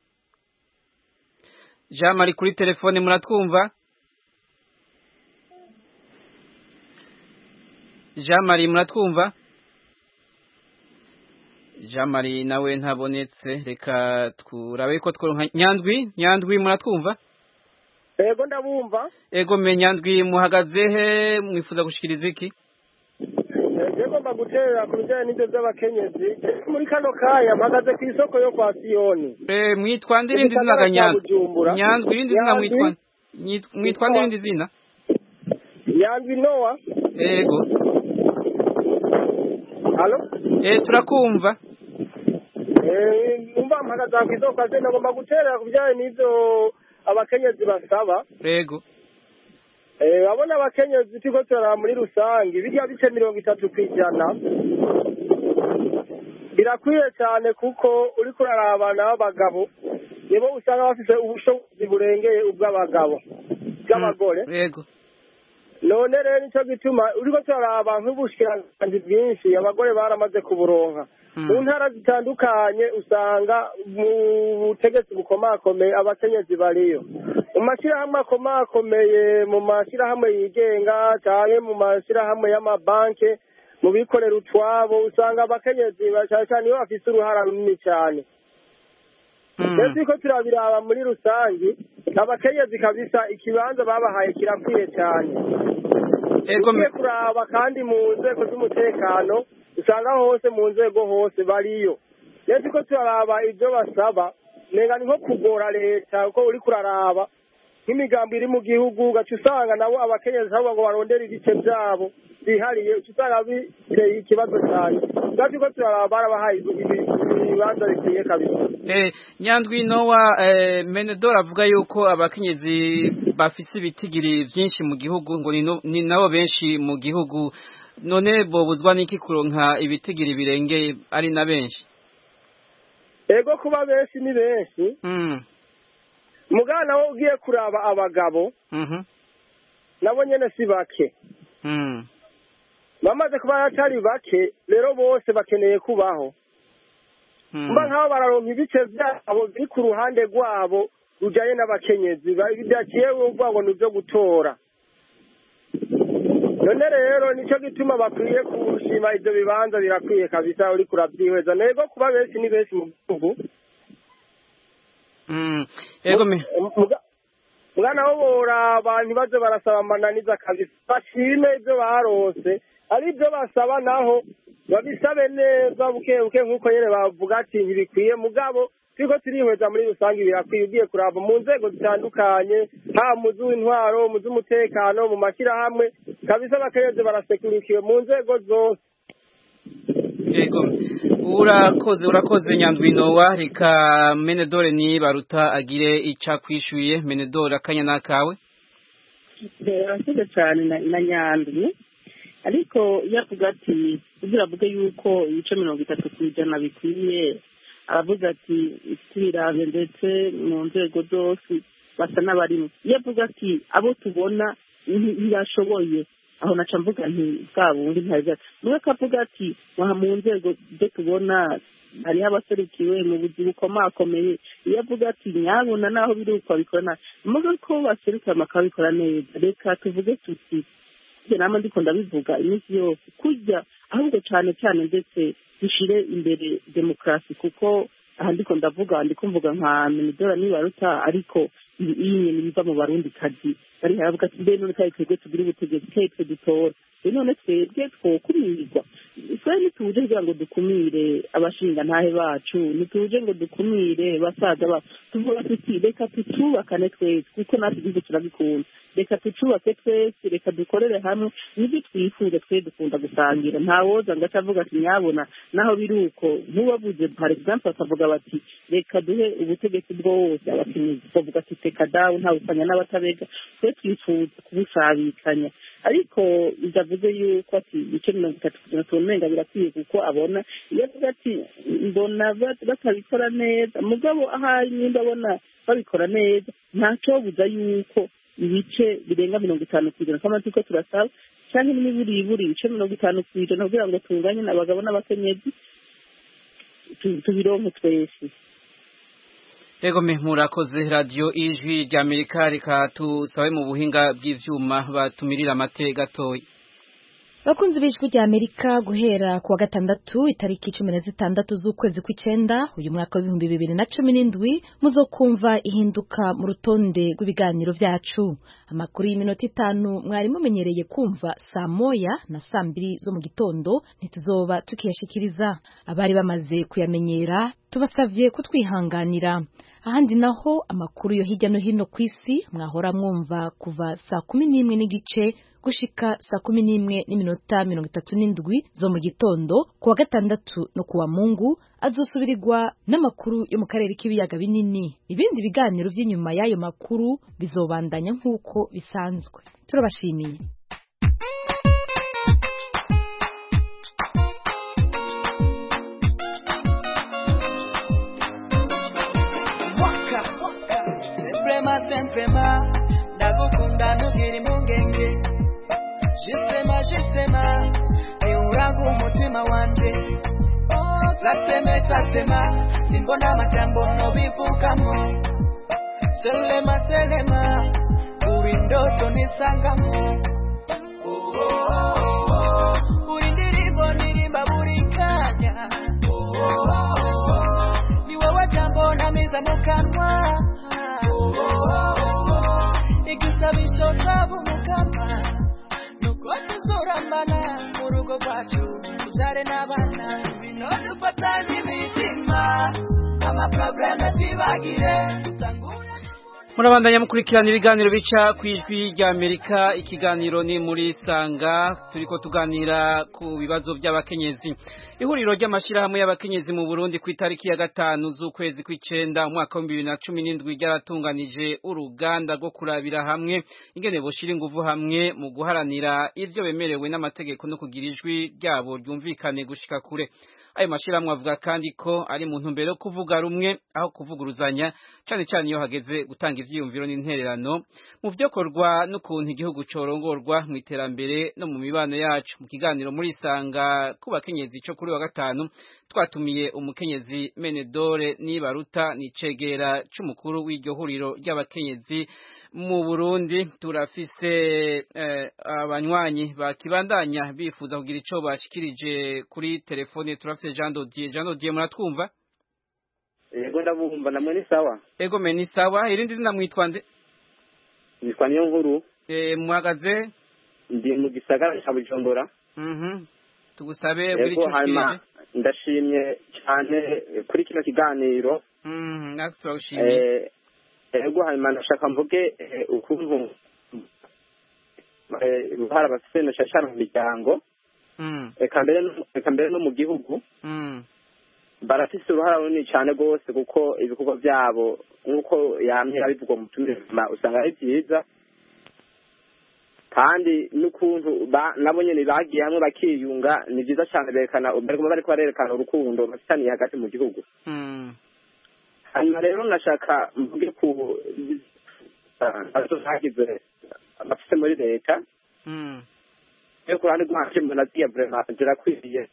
Jean Marie kuri telefone muratwumva? Jean Marie muratwumva? Jean Marie nawe ntabonetse reka twurabe ko tworonka Nyandwi Nyandwi muratwumva? Ego ndabumva. Ego me Nyandwi muhagaze he mwifuza gushikiriza iki? Ego mbagutera ku bijyanye n'ibyo by'abakenyezi muri kano kaya mpagaze ku isoko yo kwa Siyoni. Eh mwitwa ndirindi zina ga Nyandwi? Nyandwi irindi zina mwitwa mwitwa ndirindi zina? Nyandwi Noah. Ego. Allo? Eh turakumva. Eh umva mpagaze ku isoko kandi ngomba gutera ku bijyanye n'ibyo abakenyezi basaba. Ego. Eh abona abakenyezi tiko turara muri rusangi bijya bice mirongo itatu kw'ijana birakwiye cyane kuko uri kurarabana abagabo nibo usanga bafite ubushobozi burengeye ubw'abagabo bw'abagore. Yego. None rero nico gituma uriko turaraba nk'ubushikiranganje bwinshi abagore baramaze kuburonka mu ntara zitandukanye usanga mu butegetsi bukomakomeye abakenyezi bariyo mu mashyirahamwe akomakomeye mu mashyirahamwe yigenga cyane mu mashyirahamwe y'amabanke mu bikorera utwabo usanga abakenyezi cyane cyane iyo bafise uruhara runini cyane. Ndetse ko turabiraba muri rusangi abakenyezi kabisa ikibanza babahaye kirakwiye cyane. Ego kuraba kandi mu nzego z'umutekano usanga hose mu nzego hose bariyo. Ndetse ko turaraba ibyo basaba nenga ni nko kugora leta uko uri kuraraba nk'imigambi iri mu gihugu gacu usanga nabo abakenyezi ahubwo ngo barondere ibice byabo bihariye usanga biteye ikibazo cyane gacu ko turaraba barabahaye ibibanza bikwiye kabisa. Eh Nyandwi Noah eh, Menedora avuga yuko abakenyezi bafise ibitigiri byinshi mu gihugu ngo ni nabo benshi mu gihugu none bobuzwa niki kuronka ibitigiri birengeye ari na benshi? Ego kuba benshi ni benshi. Mm. Mugana wo ugiye kuraba abagabo. Mhm. Mm nabo nyene si bake. Mm. Bamaze kuba atari bake rero bose bakeneye kubaho. Mm. Mba nk'abo bararonka ibice byabo biri ku ruhande rwabo rujanye n'abakenyezi bidaciye uvuga ngo ni ivyo gutora. None rero nico gituma bakwiye kushima ivyo bibanza birakwiye kabisa uri kuravyihweza nego kuba benshi ni benshi mu gihugu. Mm. Ego me. Mwana wo bora abantu baje barasaba amananiza kabisa bashime ivyo barose ari ivyo basaba naho babisabe neza buke buke nkuko nyene bavuga ati ntibikwiye mugabo twiko turihweza muri rusange birakwiye ugiye kuraba mu nzego zitandukanye ha muzu w'intwaro muzu umutekano mu mashira hamwe kabisa bakenyezi barasekurikiwe mu nzego zose. Ego urakoze urakoze Nyandwinowa reka Menedore ni baruta agire ica kwishuye Menedore akanya nakawe. Urakoze cyane na Nyandwi ariko yavuga ati kugira avuge yuko ibice mirongo itatu ku ijana bikwiye aravuga ati twirave ndetse mu nzego zose basa n'abarimo yavuga ati abo tubona ntibashoboye aho naca mvuga nti bwa bundi ntaza mwe kavuga ati waha mu nzego byo tubona hariho abaserukiwe mu buzi bukomakomeye iyo avuga ati nyabona naho biri uko bikorana muga ko baseruka makabikora neza reka tuvuge tuti je nama ndiko ndabivuga iminsi yose kujya ahubwo cyane cyane ndetse dushire imbere demokrasi kuko aha ndiko ndavuga ndiko mvuga nka Menedora ni baruta ariko iyi nyene biva mu barundi kazi bari haravuga ati mbe none kai twebwe tugira ubutegetsi kai twe dutora none twebwe twokumirwa twe ntituje kugira ngo dukumire abashinga ntahe bacu ntituje ngo dukumire basaza ba tuvuga tuti reka tutubakane twese kuko natwe igihugu turabikunda reka tucubake twese reka dukorere hamwe nibyo twifuza twe dukunda gusangira ntawoza ngo atavuga ati nyabona naho biri uko ntubavuze par exemple akavuga bati reka duhe ubutegetsi bwose abakenyezi bavuga ati teka dawe ntawusanya n'abatabega twe twifuza kubusabikanya ariko ndavuze yuko ati ibice mirongo itatu kugera ku menga birakwiye kuko abona iyo avuga ati mbona batabikora neza mugabo ahari nimba abona babikora neza ntacyo buza yuko ibice birenga mirongo itanu ku ijana kama tuko turasaba cyangwa n'iburi iburi ibice mirongo itanu ku ijana kugira ngo tunganye n'abagabo n'abakenyezi tubironke twese. Ego me murakoze radio ijwi rya Amerika reka tusabe mu buhinga bw'ivyuma batumirira amate gatoyi. Bakunzi b'ijwi rya Amerika guhera kuwa gatandatu itariki cumi na zitandatu z'ukwezi kw'icenda uyu mwaka w'ibihumbi bibiri na cumi n'indwi muzokumva ihinduka mu rutonde rw'ibiganiro vyacu. Amakuru y'iminota itanu mwari mumenyereye kumva saa moya na saa mbiri zo mu gitondo ntituzoba tukiyashikiriza. Abari bamaze kuyamenyera tubasavye kutwihanganira. Ahandi naho amakuru yo hirya no hino kw'isi mwahora mwumva kuva saa kumi n'imwe n'igice gushika saa kumi n'imwe n'iminota mirongo itatu n'indwi zo mu gitondo kuwa gatandatu no kuwa Mungu azosubirirwa n'amakuru yo mu karere k'ibiyaga binini. Ibindi biganiro vy'inyuma y'ayo makuru bizobandanya nk'uko bisanzwe. Turabashimiye. Sempre ma ndagukunda ntugire impungenge jisema jisema ni urangu umutima wanje zateme zatema simbona amajambo nobivugamo selema selema uri ndoto nisangamo uri ndirimbo nirimba buri kanya ni wowe jambo namiza mu kanwa igisabisho sabu mukama nuko tuzorambana mu rugo rwacu tuzare n'abana binone ufatanye imitima amaprobleme tibagire Murabandanya mukurikirana ibiganiro bica kwijwi rya Amerika ikiganiro ni muri sanga turiko tuganira ku bibazo by'abakenyezi. Ihuriro ry'amashirahamwe y'abakenyezi mu Burundi ku itariki ya gatanu z'ukwezi kw'icenda umwaka wa bibiri na cumi n'indwi ryaratunganije uruganda rwo kurabira hamwe ingene boshira inguvu hamwe mu guharanira ivyo bemerewe n'amategeko no kugira ijwi ryabo ryumvikane gushika kure. Ayo mashirahamwe avuga kandi ko ari mu ntumbero yo kuvuga rumwe aho kuvuguruzanya cyane cyane iyo hageze gutanga ivyiyumviro n'intererano mu vyokorwa n'ukuntu igihugu corongorwa mu iterambere no mu mibano yacu. Mu kiganiro muri Isanga ku bakenyezi cyo kuri wa gatanu twatumiye umukenyezi Menedore Nibaruta ni cegera c'umukuru w'iryo huriro ry'abakenyezi mu Burundi. Turafise eh, abanywanyi bakibandanya bifuza kugira ico bashikirije kuri telefone. Turafise Jean Dodier. Jean Dodier, muratwumva? Yego ndabumva, namwe ni sawa? Ego me ni sawa. Irindi zina mwitwa nde? Nitwa niyo nkuru. Eh, muhagaze? Ndi mu gisagara ca Bujumbura. Mhm. Tugusabe bwira ico shikirije. Ndashimye cyane kuri kino kiganiro. Mhm, natwe turagushimiye. Eh, ego hanyuma ndashaka mvuge ukuntu eh uruhara bafite no shashara mu miryango. Mhm. Eka mbere eka mbere no mu gihugu. Mhm. Barafise uruhara runini cyane gose kuko ibikorwa byabo nkuko yamye abivugwa mu tumira usanga ari byiza. Kandi n'ukuntu nabo nyene bagiye hamwe bakiyunga ni byiza cyane berekana bariko bariko barerekana urukundo bafitaniye hagati mu gihugu. Mhm. Hanyuma rero nashaka mvuge ku abagize abafite muri leta. Mhm. Yo kurane rwanje mbona ziya vraiment zirakwiye.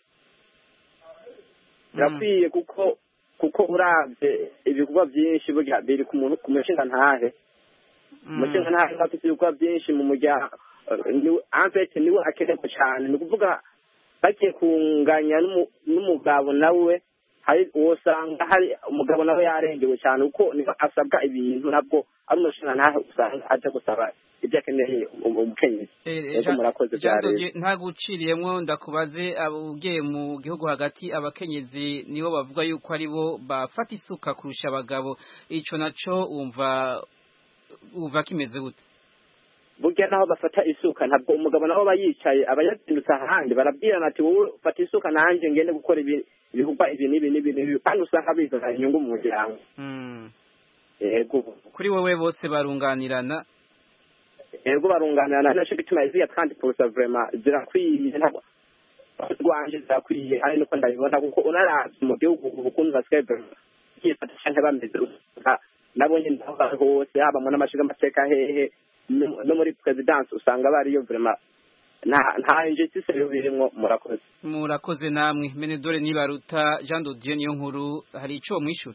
Zirakwiye kuko kuko uravye ibikorwa byinshi burya biri ku muntu ku mushinga ntahe. Umushinga ntahe afite ibikorwa byinshi mu muryango. Ni anfete niwe akeneye cyane, ni kuvuga bakiye kunganya n'umugabo nawe hari usanga hari umugabo nawe yarengewe cyane uko niba asabwa ibintu nabwo ari umushinga ntahe usanga aje gusaba ibyo akeneye umukenyezi. Ejo murakoze byari nta guciriyemwo ndakubaze ugiye mu gihugu hagati abakenyezi nibo bavuga yuko ari bo bafata isuka kurusha abagabo. Ico naco umva uva kimeze gute? Burya naho bafata isuka ntabwo umugabo naho bayicaye abayazindutse ahandi barabwirana ati wowe fata isuka nanje ngende gukora ibi ibihuba ibi nibi nibi nibi kandi usanga bizana inyungu mu muryango. Mm. Yego kuri wowe bose barunganirana. Yego barunganirana naco bituma iziya kandi posa vraiment zirakwiye ntabwo rwanje zirakwiye ari nuko ndabibona kuko unarazi mu gihugu ubukunzi basebe yifata cyane bameze nabo nyine hose haba mu n'amashiga amateka hehe no muri presidence usanga bariyo vraiment nta nta injustice birimo. Murakoze murakoze namwe. Menedore Nibaruta Jean Dodier niyo nkuru hari ico mwishura?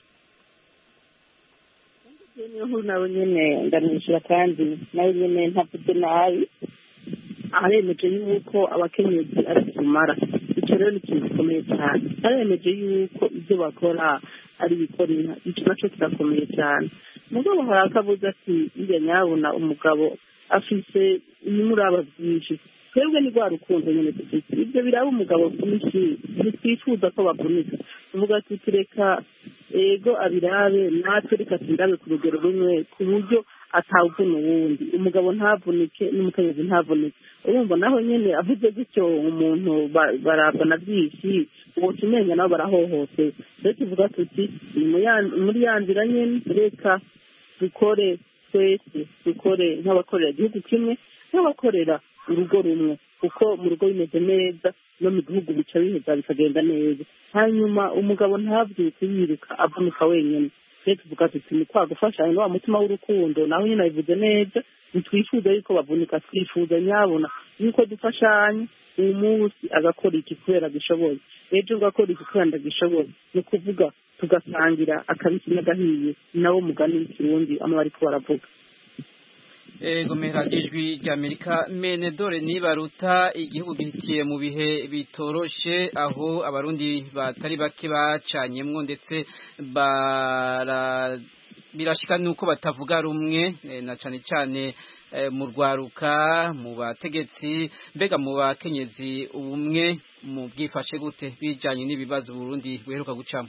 niyo nkuru nawe nyene ndamwishyura kandi nawe nyene ntafite nabi aremeje yuko abakenyezi ari kumara. Icyo rero ni ikintu gikomeye cyane. Aremeje yuko ibyo bakora ari bikorera. Icyo naco kirakomeye cyane. Mugabo hari akabuza ati iyo nyabona umugabo afise imuraba byinshi. Twebwe ni rwa rukundo nyene dufite. Ibyo biraba umugabo byinshi ntitwifuza ko bavunika. Uvuga ati tureka ego abirabe natwe reka tindabe ku rugero rumwe ku buryo atawuvuna uwundi. Umugabo ntavunike n'umukenyezi ntavunike. Urumva naho nyene avuze gutyo umuntu barabwa na byinshi uwo kimenya nabo barahohotse. Rero tuvuga tuti muri ya nzira nyene reka dukore twese dukore nk'abakorera igihugu kimwe nk'abakorera urugo rumwe kuko mu rugo bimeze neza no mu gihugu bica biheza bikagenda neza. Hanyuma umugabo ntabyuke yiruka avunika wenyine. Rero tuvuga tuti ni kwa gufashanya wa mutima w'urukundo naho nyine abivuze neza. Ntitwifuza yuko bavunika, twifuza nyabona yuko dufashanya uyu munsi agakora iki kubera gishoboye, ejo ugakora iki kubera ndagishoboye. Ni ukuvuga tugasangira akabisi n'agahiye nabo mugani w'ikirundi ama bariko baravuga. Ego mera ijwi ry'Amerika. Menedore Nibaruta igihugu gihitiye mu bihe bitoroshe aho abarundi batari bake bacanyemwo ndetse bara birashika nuko batavuga rumwe na cane cane mu rwaruka mu bategetsi mbega mu bakenyezi ubumwe mu bwifashe gute bijanye n'ibibazo Burundi buheruka gucamo?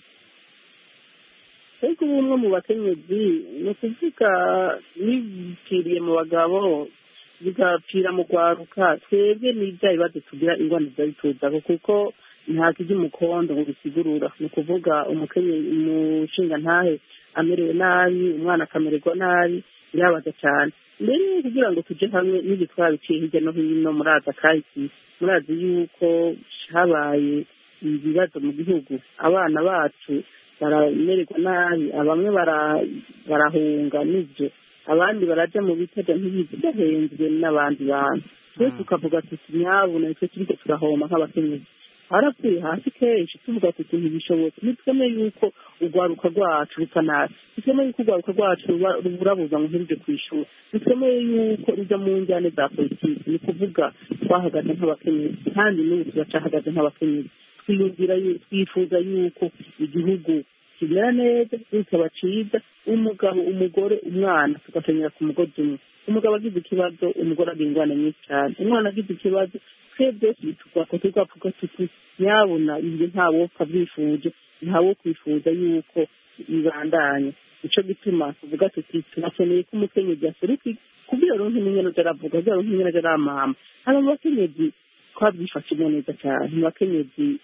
Ego umwe mu bakenyezi no kuvuga nibikiriye mu bagabo bigapfira mu rwaruka twebwe n'ibya bibazo tugira ingwani zabituza kuko nta kiji mukondo ngo bisigurura. Ni kuvuga umukenyezi umushinga ntahe amerewe nabi umwana akamererwa nabi birabaza cyane. Mbere kugira ngo tuje hamwe n'ibitwara biciye hirya no hino muraza kahisi murazi yuko habaye ibibazo mu gihugu abana bacu baramererwa nabi abamwe barahunga n'ibyo abandi baraja mu bitaja nk'ibizi byahenzwe n'abandi bantu twese tukavuga tuti nyabuna nitwe turiko turahoma nk'abakenyezi harapfuye hasi kenshi tuvuga tuti ntibishobotse nitwemeye yuko urwaruka rwacu rupfa nabi nitwemeye yuko urwaruka rwacu ruburabuza ngo ntiruje kw'ishuri nitwemeye yuko ruja mu njyane za politiki ni kuvuga twahagaze nk'abakenyezi kandi n'ubu turacahagaze nk'abakenyezi twiyumvira twifuza yuko igihugu kimera neza bikaba ciza umugabo umugore umwana tugasenyera ku mugozi umwe umugabo agize ikibazo umugore agira ingorane nyinshi cyane umwana agize ikibazo twebwe tugako tugavuga tuti nyabuna ibyo ntawopfa byifuje ntawo kwifuza yuko bibandanye nico gituma tuvuga tuti tunakeneye ko umukenyezi aseruka kubera ronke n'ingene aravuga bya ronke n'ingene aramama aba mu bakenyezi twabyifashemo neza cyane mu bakenyezi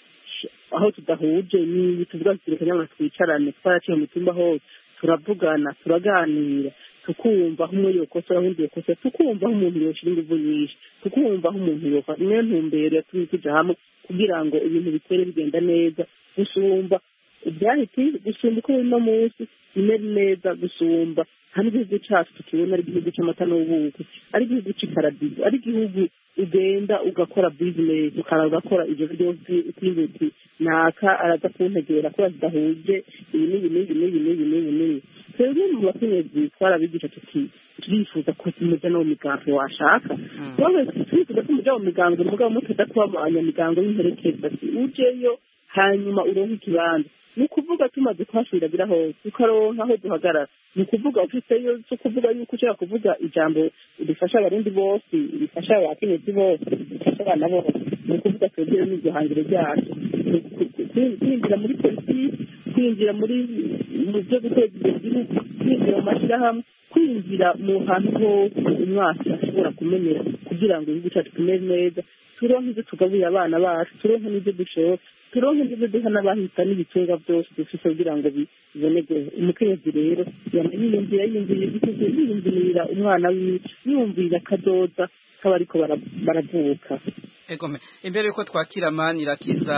aho tudahuje ni tuvuga turekanye ngo twicarane twaraciye mu tumba hose turavugana turaganira tukumva aho umwe yokosa aho undi yokosa tukumva aho umuntu yoshira inguvu nyinshi tukumva aho umuntu yofa niyo ntumbero yatumye tuja hamwe kugira ngo ibintu bitere bigenda neza gusumba ibyahiti gusumba uko biri no munsi bimeze neza gusumba hari igihugu cyacu tukibona ari igihugu cy'amata n'ubuki ari igihugu cy'iparadizo ari igihugu ugenda ugakora bizinesi ukara ugakora ibyo byose ukibuti naka araza kuntegera ko zidahuje ibi n'ibi n'ibi n'ibi n'ibi n'ibi n'ibi twebwe mu bakenyezi twarabigisha tuti turifuza ko tumuja no mu migambi washaka wowe turifuza ko muja mu migambi umugabo muteza kuba abanyamigambi y'imperekeza ujeyo hanyuma uronka ikibanza ni ukuvuga tumaze kuhashiriragira hose ukaronka aho duhagarara ni ukuvuga ufiteyo cyo kuvuga yuko ushaka kuvuga ijambo rifasha abarundi bose rifasha abakenyezi bose rifasha abana bose ni ukuvuga twebwe n'iryo hangiro ryacu kwinjira muri politiki kwinjira muri mu byo guteza imbere igihugu kwinjira mu mashyirahamwe kwinjira mu hantu hose umwaka ashobora kumenyera kugira ngo igihugu cyacu kimere neza turonke ibyo tugaburira abana bacu turonke n'ibyo dushora turonke n'ibyo duha n'abahita n'ibitunga byose dufite kugira ngo biboneke umukenyezi rero yiyumvira yiyumvira igihugu yiyumvirira umwana wiwe yiyumvira akadoda kaba ariko baravuka egome imbere yuko twakira Manirakiza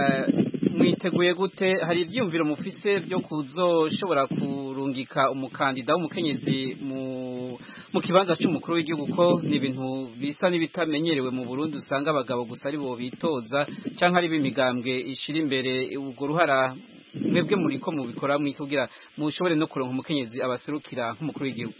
mwiteguye gute hari ibyumviro mufise byo kuzoshobora kurungika umukandida w'umukenyezi mu mu kibanza cy'umukuru w'igihugu ko ni ibintu bisa n'ibitamenyerewe mu Burundi usanga abagabo gusa ari bo bitoza cyangwa ari b'imigambwe ishira imbere ubwo ruhara mwebwe muri ko mubikora mwikugira mushobore no kuronka umukenyezi abaserukira nk'umukuru w'igihugu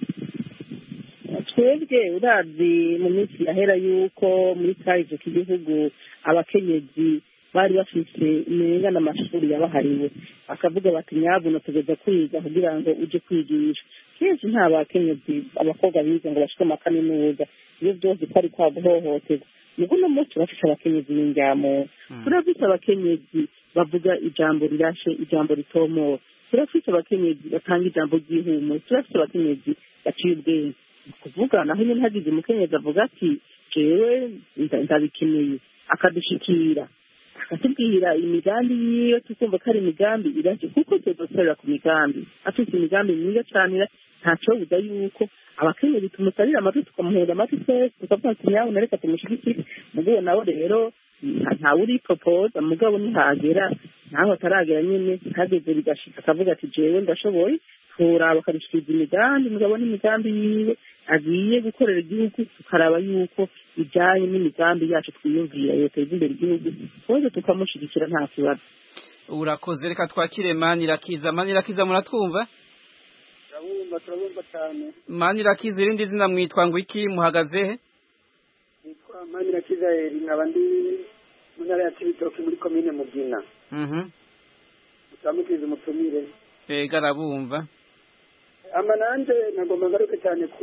twebwe urazi mu minsi yahera yuko muri kaje k'igihugu abakenyezi bari bafise imenga n'amashuri yabahariwe akavuga bati nyabuna tugeza kwiga kugira ngo uje kwigisha kenshi nta bakenyezi abakobwa bize ngo bashike amakaminuza iyo byose twari kwaguhohoterwa nibwo no munsi bafise abakenyezi b'injyamo turafise abakenyezi bavuga ijambo rirashe ijambo ritomora turafise abakenyezi batanga ijambo ry'ihumure turafise abakenyezi baciye ubwenge kuvuga naho nyine hagize umukenyezi avuga ati jewe ndabikeneye akadushikira akatubwira imigambi yiyo tukumva ko ari imigambi iraje kuko tuzosorera ku migambi afite imigambi myiza cyane ntaco buza yuko abakenyezi tumusalira amatwi tukamuhera amatwi twese tukavuga ati nyawe nareka tumushigikire mugabo nawe rero ntawe uri proposa mugabo nihagera nawe ataragera nyene hageze bigashika akavuga ati jewe ndashoboye turaba akarishikiriza imigambi mugabo n'imigambi yiwe agiye gukorera igihugu tukaraba yuko ijanye n'imigambi yacu twiyumvira yoteza imbere igihugu twese tukamushigikira nta kibazo urakoze reka twakire Manirakiza Manirakiza muratwumva turabumva turabumva cyane Manirakiza irindi zina mwitwa ngo iki muhagaze he nitwa Manirakiza nkaba ndi mu ntara ya Cibitoke muri komine Mugina mhm turamukiza umutumire ega arabumva ama nanje nagomba ngaruke cyane ku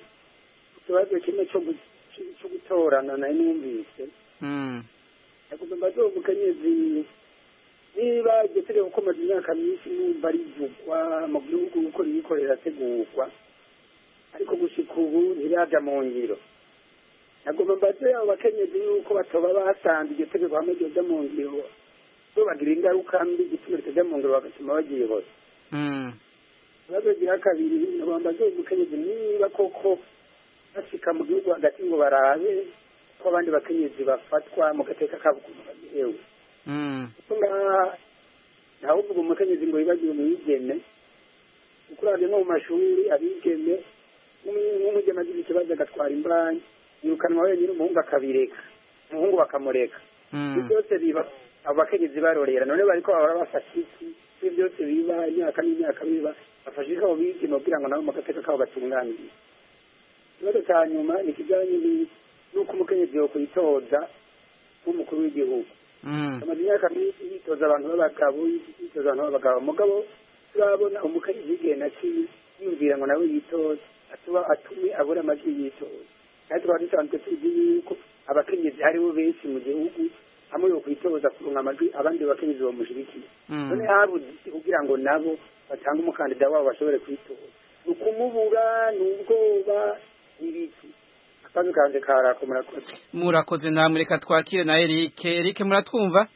kibazo kimwe cyo cyo gutorana nayo numvise mm nagomba mbaze umukenyezi niba gitege gukomaza imyaka myinshi numva rivugwa mu gihugu uko rikorera tegurwa ariko gushika ubu ntiraja mu ngiro nagomba mbaze abo bakenyezi yuko batoba basanze iryo tegeko hamwe ryoja mu ngiro so bagira ingaruka mbi gituma ritaja mu ngiro bagatuma bagiye hose mm ikibazo gira kabiri nagomba mbaze umukenyezi niba koko bashika mu gihugu hagati ngo barabe ko abandi bakenyezi bafatwa mu gateka kabo yewe mm nga naho uvuga umukenyezi ngo yibagiwe umwigeme ukurabye nko mu mashuri abigeme nk'umugeme agize ikibazo agatwara imbanyi yirukanwa wenyine umuhungu akabireka umuhungu bakamureka ibyo byose biba abo bakenyezi barorera none bariko bahora bafashe iki ibyo byose biba imyaka n'imyaka biba bafashe iko bigeme kugira ngo nabo mu gateka kabo gatunganire ikibazo cya nyuma ni ikijyanye n'uko umukenyezi yo kuyitoza nk'umukuru w'igihugu amaze imyaka myinshi yitoza abantu b'abagabo yitoza abantu b'abagabo mugabo turabona umukenyezi igihe na kimwe yumvira ngo nawe yitoze atuba atume abura amajwi yitoza kandi tukaba dusanzwe tuzi yuko abakenyezi haribo benshi mu gihugu hamwe yo kwitoza kuronka amajwi abandi bakenyezi bamushyigikiye none habuze kugira ngo nabo batange umukandida wabo bashobore kwitoza ni ukumubura ni ubwoba n'ibiki akazi kanje karako murakoze murakoze namwe reka twakire na Eric Eric muratwumva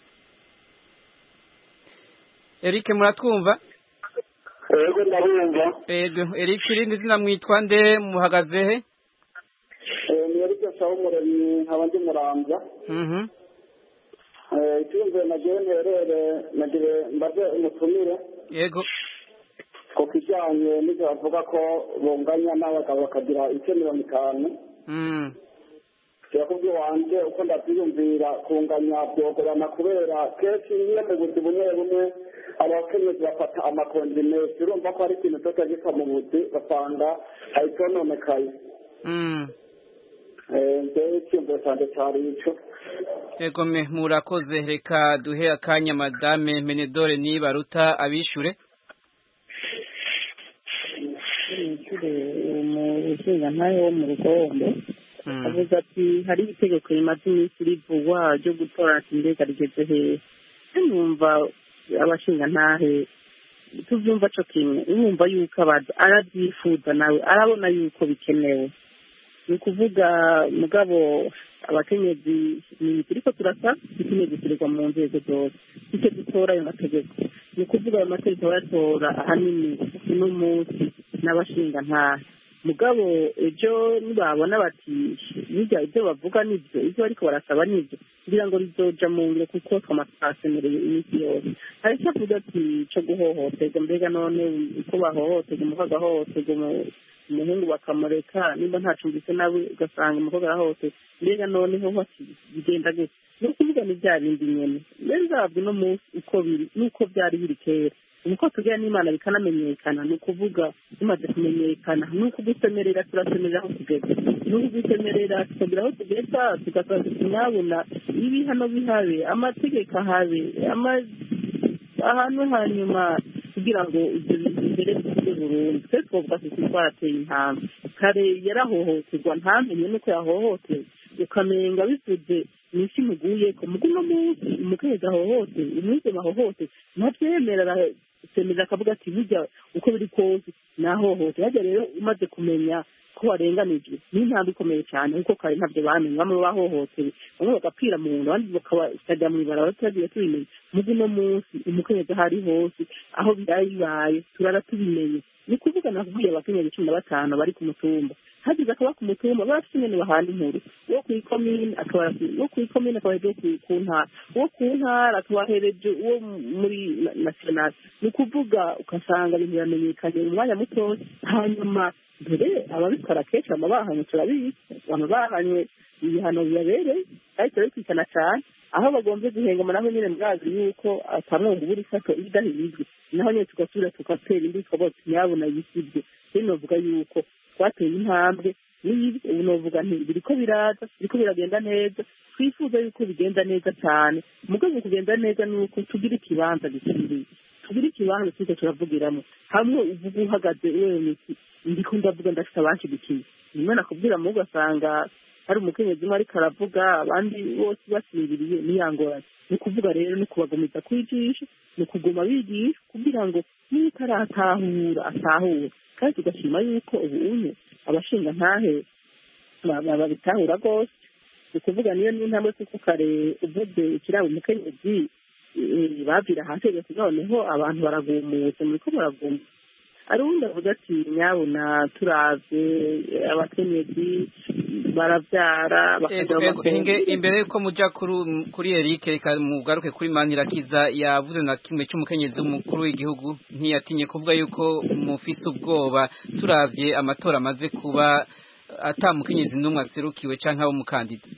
Eric muratwumva Ego ndabumva Ego Eric irindi zina mwitwa nde muhagaze he Eh ni Eric Sawumuremyi nkaba ndi Muramvya Mhm Eh icyumve na jewe nterere nagire mbaze umutumire Yego ko kijanye n'ibyo bavuga ko bonganya n'abagabo bakagira icyo mirongo itanu Mm yakubwiye wanje uko ndabyiyumvira kunganya byogorana kubera kenshi niyo mu buzi bumwe bumwe abakenyezi bafata amakondinesi urumva ko hari ikintu cyose gisa mu buzi basanga hayitononekaye Mm ngewe icyumviro cyanjye cyari ico Yego me murakoze reka duhe akanya madame Menedore Nibaruta abishure umushinga ntayo wo mu rugombo avuze ati hari itegeko rimaze iminsi rivugwa ryo gutora ati mbega rigeze hehe numva abashinga ntahe tuvyumva co kimwe urumva yuko abaza arabyifuza nawe arabona yuko bikenewe ni ukuvuga mugabo abakenyezi ni turiko turasa ikeneye gukorerwa mu nzego zose icyo dutora ayo mategeko ni ukuvuga ayo mategeko bayatora ahanini uno munsi n'abashinga ntahe mugabo ejo nibabona bati bijya ibyo bavuga nibyo ibyo ariko barasaba nibyo kugira ngo rizoja mu ngiro kuko twamasasemereye iminsi yose hari icyo avuga ati co guhohoterwa mbega none uko bahohoterwa umukobwa agahohoterwa umuhungu bakamureka nimba ntacumbise nawe ugasanga umukobwa arahohoterwa mbega noneho bati bigenda gute ni ukuvuga ni bya bindi nyene rero nzabwe no munsi uko biri n'uko byari biri kera nuko tugira n'Imana bikanamenyekana ni ukuvuga bimaze kumenyekana ni ukugusemerera turasemerera aho tugeze ni ukugusemerera tukagira aho tugeza tugasaba tunyabona ibihano bihabe amategeko ahabe ahantu hanyuma kugira ngo ibyo imbere bikure burundu twe twovuga tuti twarateye intambwe kare yarahohoterwa ntamenye nuko yahohotewe ukamenga bivuze nisi muguye ko muguno munsi umukenyezi ahohotewe umwigeme ahohotewe ntavyemera semeza akavuga ati burya uko biri kose nahohote hajya rero umaze kumenya ko warenganijwe n'intambwe ikomeye cyane kuko kare ntabyo bamenye bamwe bahohotewe bamwe bagapfira mu nda abandi bakajya mu ibarabara tutagiye tubimenye muzi no munsi umukenyezi ahari hose aho byayibaye turara tubimenye ni kuvuga navuye abakenyezi cumi na batanu bari ku mutumba hagize akaba ku mutumba bafite ingene bahana inkuru wo ku ikomine akaba wo ku ikomine akaba hereje ku ntara wo ku ntara akaba hereje uwo muri national ni kuvuga ukasanga ibintu biramenyekanye mu mwanya muto hanyuma mbere ababikora kenshi amabahanye turabizi amabahanye ibihano biyabereye ariko turabikikana cyane aho bagomba guhengama naho nyine mwazi yuko atamwumva ubura isato idahizwe naho nyine tugasubira tugatera indi twabose nyabona yisibye rero novuga yuko twateye intambwe n'ibyo ubu novuga nti biriko biraza biriko biragenda neza twifuza yuko bigenda neza cyane mugabo mu kugenda neza nuko tugira ikibanza gikwiriye tugira ikibanza turiko turavugiramo hamwe uvuga uhagaze wewe miti ndiko ndavuga ndafite abanshigikiye nimwe nakubwira mu ugasanga hari umukenyezi umwe ariko aravuga abandi bose basinziriye niyangorane ni ukuvuga rero ni kubagumiza kwijisha ni ukuguma bigisha kugira ngo niba utaratahura atahura kandi tugashima yuko ubu unye abashinga ntahe babitahura rwose ni ukuvuga niyo n'intambwe kuko kare uvuze ikirabo umukenyezi babwira hasi noneho abantu baragumutse muriko muraguma ari uwundi avuga ati nyabuna turavye abakenyezi baravyara imbere yuko muja kuri Eric reka mugaruke kuri Manirakiza yavuze na kimwe cy'umukenyezi w'umukuru w'igihugu ntiyatinye kuvuga yuko mufise ubwoba turavye amatora amaze kuba atamukenyezi n'umwe aserukiwe canke abo mukandida.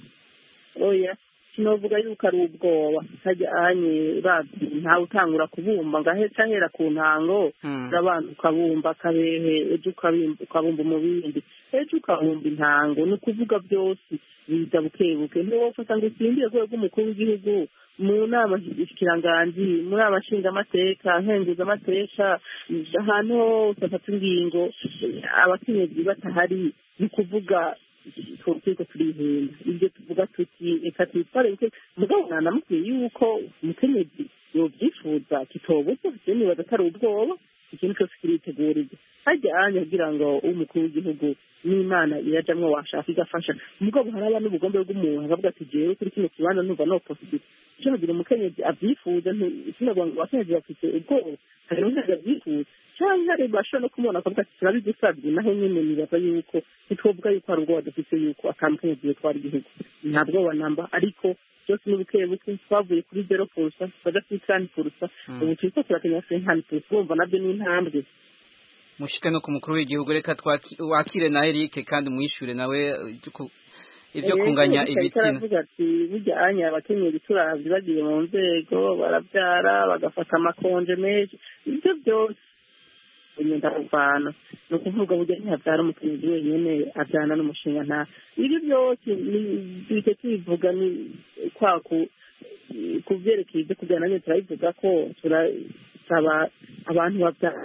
Oya sinovuga yuko ari ubwoba hajya anye bazi ntawe utangura kubumba ngaheza hera ku ntango abantu ukabumba kabehe ejo ukabumba umubindi ejo ukabumba intango ni ukuvuga byose biza bukebuke ntiwofata ngo utsindire rwego umukuru w'igihugu mu nama shikiranganji muri abashinga amateka nkenguza amateka ahantu hose afata ingingo abakenyezi batahari ni ukuvuga turiko turihenda ibyo tuvuga tuti reka twitware mugabo nanamubwiye yuko umukenyezi yovyifuza kitobuza nibaza atari ubwoba ikintu cyose kiritegurira hajya anya kugira ngo umukuru w'igihugu n'Imana irajamwo washaka igafasha mugabo haraba n'ubugombe bw'umuntu akavuga ati jewe kuri kino kibanza numva no possible cyo kugira umukenyezi avyifuza ntinagwa ngo abakenyezi bafite ubwoba hari n'undi avyifuza cyangwa ari bashobora no kumubona akavuga ati turabidusabye naho nyine nibaza yuko ntitwovuga yuko hari ubwoba dufite yuko atamukenyezi yotwara igihugu nta bwoba namba ariko byose n'ubuke buke twavuye kuri zero purusa baja kuri tani purusa ubu turiko turakenya senkani purusa urumva nabyo ni intambwe mushike no ku mukuru w'igihugu reka wakire na Eric kandi mwishure nawe ivyo kunganya ibitsina aravuga ati bijya anya abakenyezi turavye bagiye mu nzego baravyara bagafata amakonje menshi ibyo byose unyenda kuvana no kuvuga burya ntihavyara umukenyezi wenyene avyana n'umushinga nta ibyo byose bike tubivuga ni kwaku kuvyerekeye ibyo kujyana nyine turabivuga ko turasaba abantu bavyara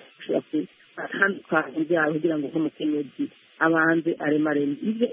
atandukanye byabo kugira ngo nk'umukenyezi abanze aremareme ibyo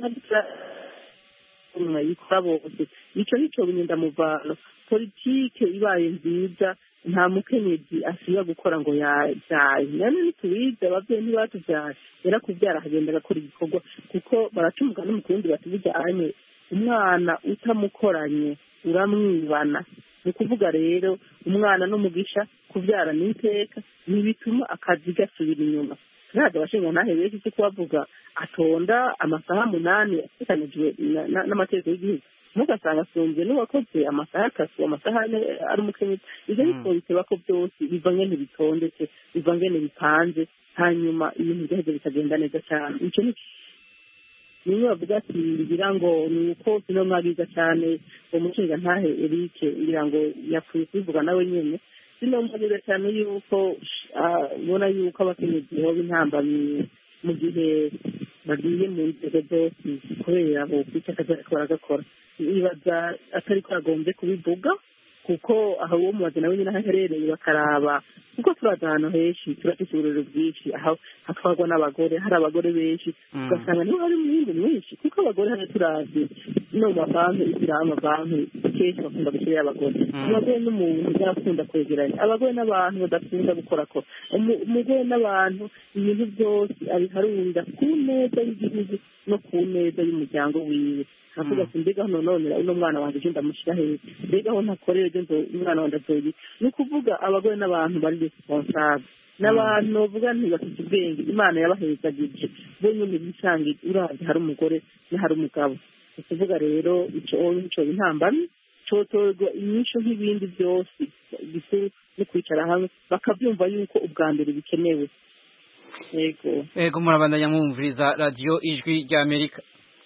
yikora bose ico nico binyenda muvano politike ibaye nziza nta mukenyezi asiba gukora ngo yabyaye nane nitubize abavyeyi ntibatuvyaye era kuvyara hagenda agakora igikorwa kuko baracumuka no mu kundi batubijanye umwana utamukoranye uramwibana ni ukuvuga rero umwana n'umugisha kuvyara n'iteka ntibituma akazi gasubira inyuma ntabwo abashinga ntahe benshi cyo kubavuga atonda amasaha munani atekanijwe n'amategeko y'igihugu mugasanga asumvye n'uwakoze amasaha atatu amasaha ane ari umukenyezi ivyo bikora biteba ko byose biva ngene bitondetse biva ngene bipanze hanyuma ibintu byaheze bikagenda neza cyane ico ni niyo bavuga ati ngira ngo ni uko sino mwabiza cyane umushinga ntahe Eric ngira ngo yapfuye kubivuga nawe nyene sino mwabiza cyane yuko ubona yuko abakenyezi ho intambamyi mu gihe bagiye mu nzego zose kubera abo kwita akazi baragakora ibaza atari ko yagombye kubivuga kuko aho uwo mubaze nawe nyine aherereye bakaraba kuko turaza ahantu henshi turafise ubururu bwinshi aho hatwarwa n'abagore hari abagore benshi ugasanga niho hari umwimbu mwinshi kuko abagore hano turavye no mu mabanki isiramu amabanki kenshi bakunda gushyirayo abagore abagore n'umuntu barakunda kwegeranya abagore n'abantu badakunda gukorakora umugore n'abantu ibintu byose abiharunda ku neza y'igihugu no ku neza y'umuryango wiwe avuga ati mbega hano none uno mwana wanje je ndamushira heza mbega aho ntakorera je nzo umwana wanje azoyi ni ukuvuga abagore n'abantu bari responsable n'abantu bavuga nti bafite ubwenge imana yabahezagije bo nyine bisangiye uravye hari umugore ni hari umugabo ukuvuga rero ico nico intambamyi cotorwa inyisho nk'ibindi byose gisuru no kwicara hamwe bakabyumva yuko ubwa mbere bikenewe yego yego murabandanya mwumviriza radio ijwi rya Amerika.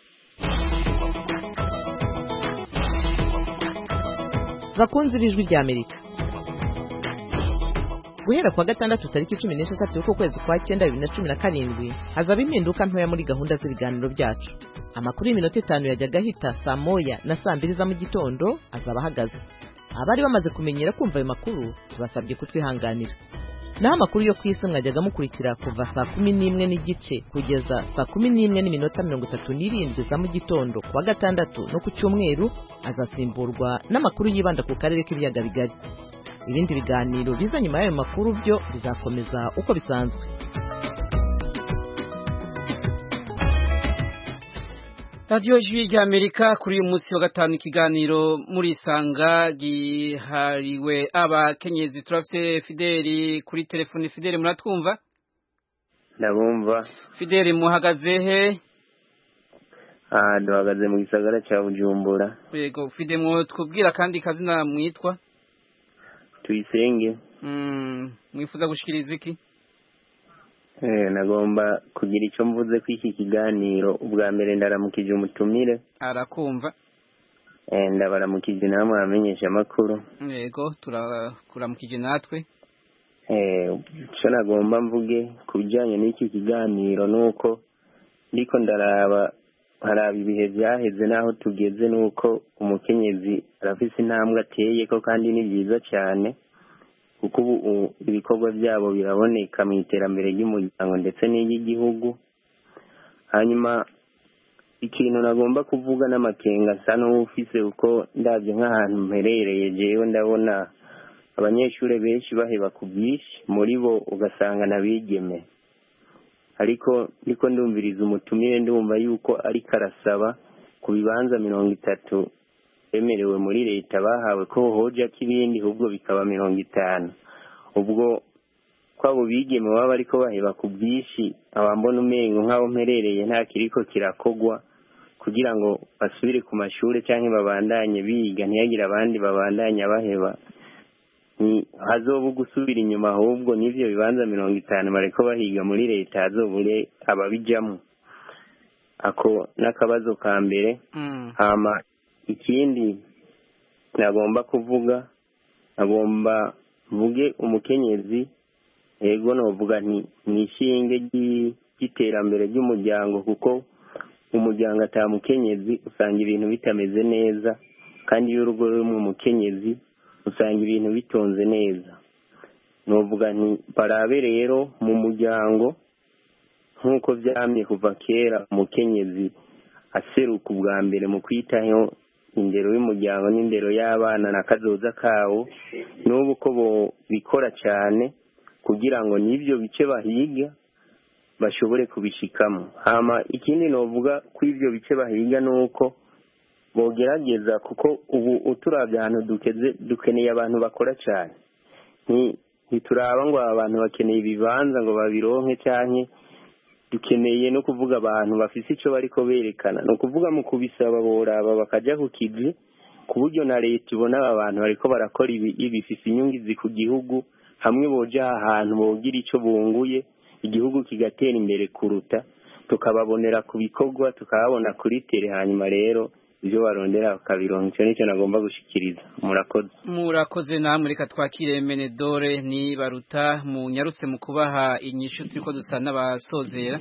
bakunzi b'ijwi rya Amerika guhera kwa gatandatu tariki cumi n'esheshatu y'uko kwezi kwa cyenda bibiri na cumi na karindwi hazaba impinduka ntoya muri gahunda z'ibiganiro byacu. Amakuru y'iminota itanu yajyaga ahita saa moya na saa mbiri za mu gitondo azaba ahagaze. Abari bamaze kumenyera kumva ayo makuru tubasabye kutwihanganira. Naho amakuru yo ku isi mwajyaga mukurikira kuva saa kumi n'imwe n'igice kugeza saa kumi n'imwe n'iminota mirongo itatu n'irindwi za mu gitondo kuwa gatandatu no ku cyumweru azasimburwa n'amakuru yibanda ku karere k'ibiyaga bigari. Ibindi biganiro biza nyuma y'ayo makuru byo bizakomeza uko bisanzwe. radiyo ijwi ry'Amerika kuri uyu munsi wa gatanu ikiganiro muri isanga gihariwe abakenyezi. turafite Fideli kuri telefoni. Fideli muratwumva? ndabumva. Fideli muhagaze he? ah duhagaze mu gisagara cya Bujumbura. Yego Fideli mwotubwira kandi kazina mwitwa? Tuyisenge. mm mwifuza gushikiriza iki? Eh nagomba kugira icyo mvuze ku iki kiganiro. Ubwa mbere ndaramukije umutumire. Arakumva. Eh ndabaramukije namwe amenyesha makuru. Yego turakuramukije natwe. Eh cyo nagomba mvuge kubijanye n'iki kiganiro nuko ndiko ndaraba haraba ibihe byaheze naho tugeze nuko umukenyezi arafise intambwe ateye ko kandi ni byiza cyane. kuko ubu ibikorwa byabo biraboneka mu iterambere ry'umuryango ndetse n'iry'igihugu. Hanyuma ikintu nagomba kuvuga n'amakenga asa n'ufise uko ndabye nk'ahantu mperereye jewe ndabona abanyeshuri benshi baheba ku bwinshi muri bo ugasanga nabigeme. Ariko ndiko ndumviriza umutumire ndumva yuko ari karasaba ku bibanza mirongo itatu bemerewe muri leta bahawe ko hoja kibindi ahubwo bikaba mirongo itanu. Ubwo kwabo bigeme baba ariko baheba ku bwinshi abambona umengo nk'aho mperereye nta kiriko kirakogwa kugira ngo basubire ku mashuri cyangwa babandanye biga ntiyagira abandi babandanya baheba. Ni hazobu gusubira inyuma ahubwo nivyo bibanza mirongo itanu bariko bahiga muri leta hazobure ababijamo. Ako nakabazo ka mbere. mm. Hama ikindi nagomba kuvuga nagomba mvuge umukenyezi ego novuga nti nishinge ry'iterambere ry'umuryango kuko umuryango atamukenyezi usanga ibintu bitameze neza kandi iyo urugo rumwe umukenyezi usanga ibintu bitonze neza. Novuga nti barabe rero mu muryango nk'uko vyamye kuva kera umukenyezi aseruka ubwa mbere mu kwitaho indero y'umuryango n'indero y'abana na kazoza kawo n'ubu ko bo bikora cyane kugira ngo nivyo bice bahiga bashobore kubishikamo. Hama ikindi novuga ku ivyo bice bahiga nuko bogerageza kuko ubu uturavye ahantu dukeze dukeneye abantu bakora cyane. Ni ntituraba ngo abantu bakeneye ibibanza ngo babironke cyane dukeneye no kuvuga abantu bafise ico bariko berekana no kuvuga mu kubisaba boraba bakaja ku kivi ku buryo na leta ibona abantu bariko barakora ibi bifise inyungizi ku gihugu hamwe boja ahantu bogira ico bunguye igihugu kigatera imbere kuruta tukababonera ku bikorwa tukababona kuri tere. Hanyuma rero ibyo barondera bakabironka. Icyo nicyo nagomba gushikiriza. Murakoze. Murakoze namwe reka twakire Menedore ni baruta mu nyarutse mu kubaha inyishu turiko dusa n'abasozera.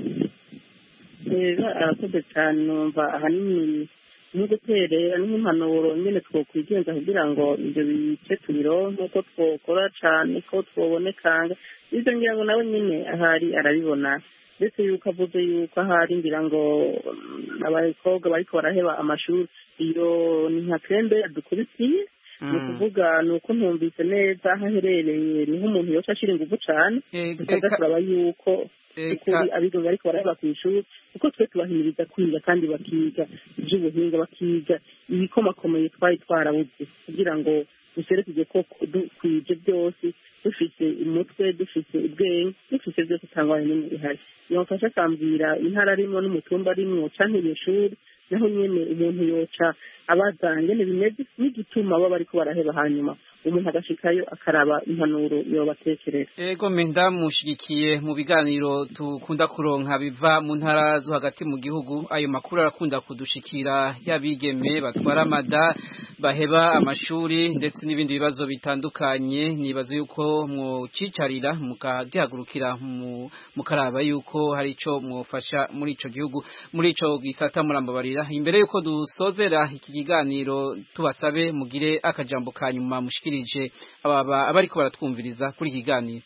Rero arakoze cyane numva ahanini no guterera n'impanuro nyene twokwigenza kugira ngo ibyo bice tubironke ko twokora cyane ko twobonekanga. Ibyo ngira ngo nawe nyine ahari arabibona ndetse yuko avuze yuko ahari ngira ngo abakobwa bariko baraheba amashuri iyo ni nka trende dukubitiye. Ni ukuvuga ni uko ntumvise neza aho aherereye niho umuntu yose ashira ingufu cyane tukaza turaba yuko ukuri abiga bariko baraheba ku ishuri kuko twe tubahimiriza kwiga kandi bakiga iby'ubuhinga bakiga ibikomakomeye twari twarabuze kugira ngo duserekije ko dukwije byose dufite umutwe dufite ubwenge dufite byose cyangwa n'imwe ihari. Yamfasha akambwira intara arimo n'umutumba arimo canke ishuri naho nyene umuntu yoca abazange n'ibimeze n'igituma baba bariko baraheba hanyuma umuntu agashikayo akaraba impanuro yobatekerera. Ego menda mushigikiye mu biganiro tukunda kuronka biva mu ntara zo hagati mu gihugu. Ayo makuru arakunda kudushikira yabigeme batwara amada baheba amashuri ndetse n'ibindi bibazo bitandukanye. Nibaza yuko mwocicarira mukagihagurukira mukaraba yuko hari ico mwofasha muri ico gihugu muri ico gisata murambabarira. Imbere yuko dusozera iki kiganiro tubasabe mugire akajambo kanyuma mushikirije ababa abariko baratwumviriza kuri kiganiro.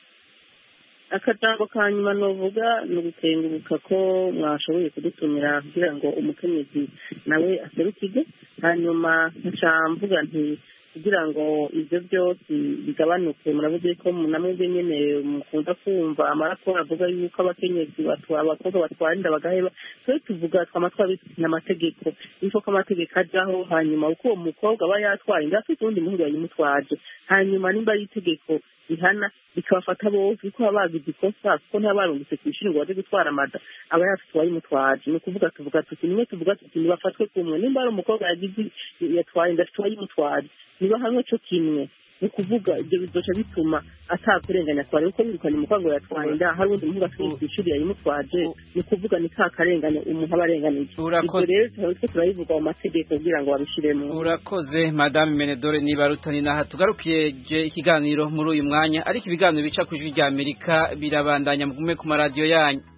Akajambo kanyuma novuga no gutenguruka ko mwashoboye kudutumira kugira ngo umukenyezi nawe aserukige. Hanyuma ncamvuga nti kugira ngo ibyo byose bigabanuke. muravuze ko namwe nyine mukunda kumva amaraporo avuga yuko abakenyezi abakobwa batwara inda bagaheba. twe tuvuga twama twabisinya amategeko yuko ko amategeko ajyaho, hanyuma uko uwo mukobwa aba yatwaye inda afite uwundi muhungu yayimutwaje, hanyuma nimba ari itegeko rihana bikabafata bose kuko baba bagize ikosa, kuko ntabarungitse ku ishuri ngo baje gutwara amada aba yafite uwayimutwaje. ni ukuvuga tuvuga tuti nimwe tuvuga tuti nibafatwe kumwe, nimba ari umukobwa yagize yatwaye inda afite uwayimutwaje niba hamwe cyo kimwe. ni ukuvuga ibyo bizoca bituma atakurenganya kwari kuko birukanye umukobwa ngo yatwaye inda hari undi muhungu afite ku ishuri yayimutwaje. ni ukuvuga ni ka karengane umuntu aba arenganije. ibyo rero twe turabivuga mu mategeko kugira ngo babishiremo. urakoze madame Menedore Nibarutani. naha tugarukiye ikiganiro muri uyu mwanya, ariko ibiganiro bica ku ijwi rya Amerika birabandanya mugume ku maradiyo yanyu.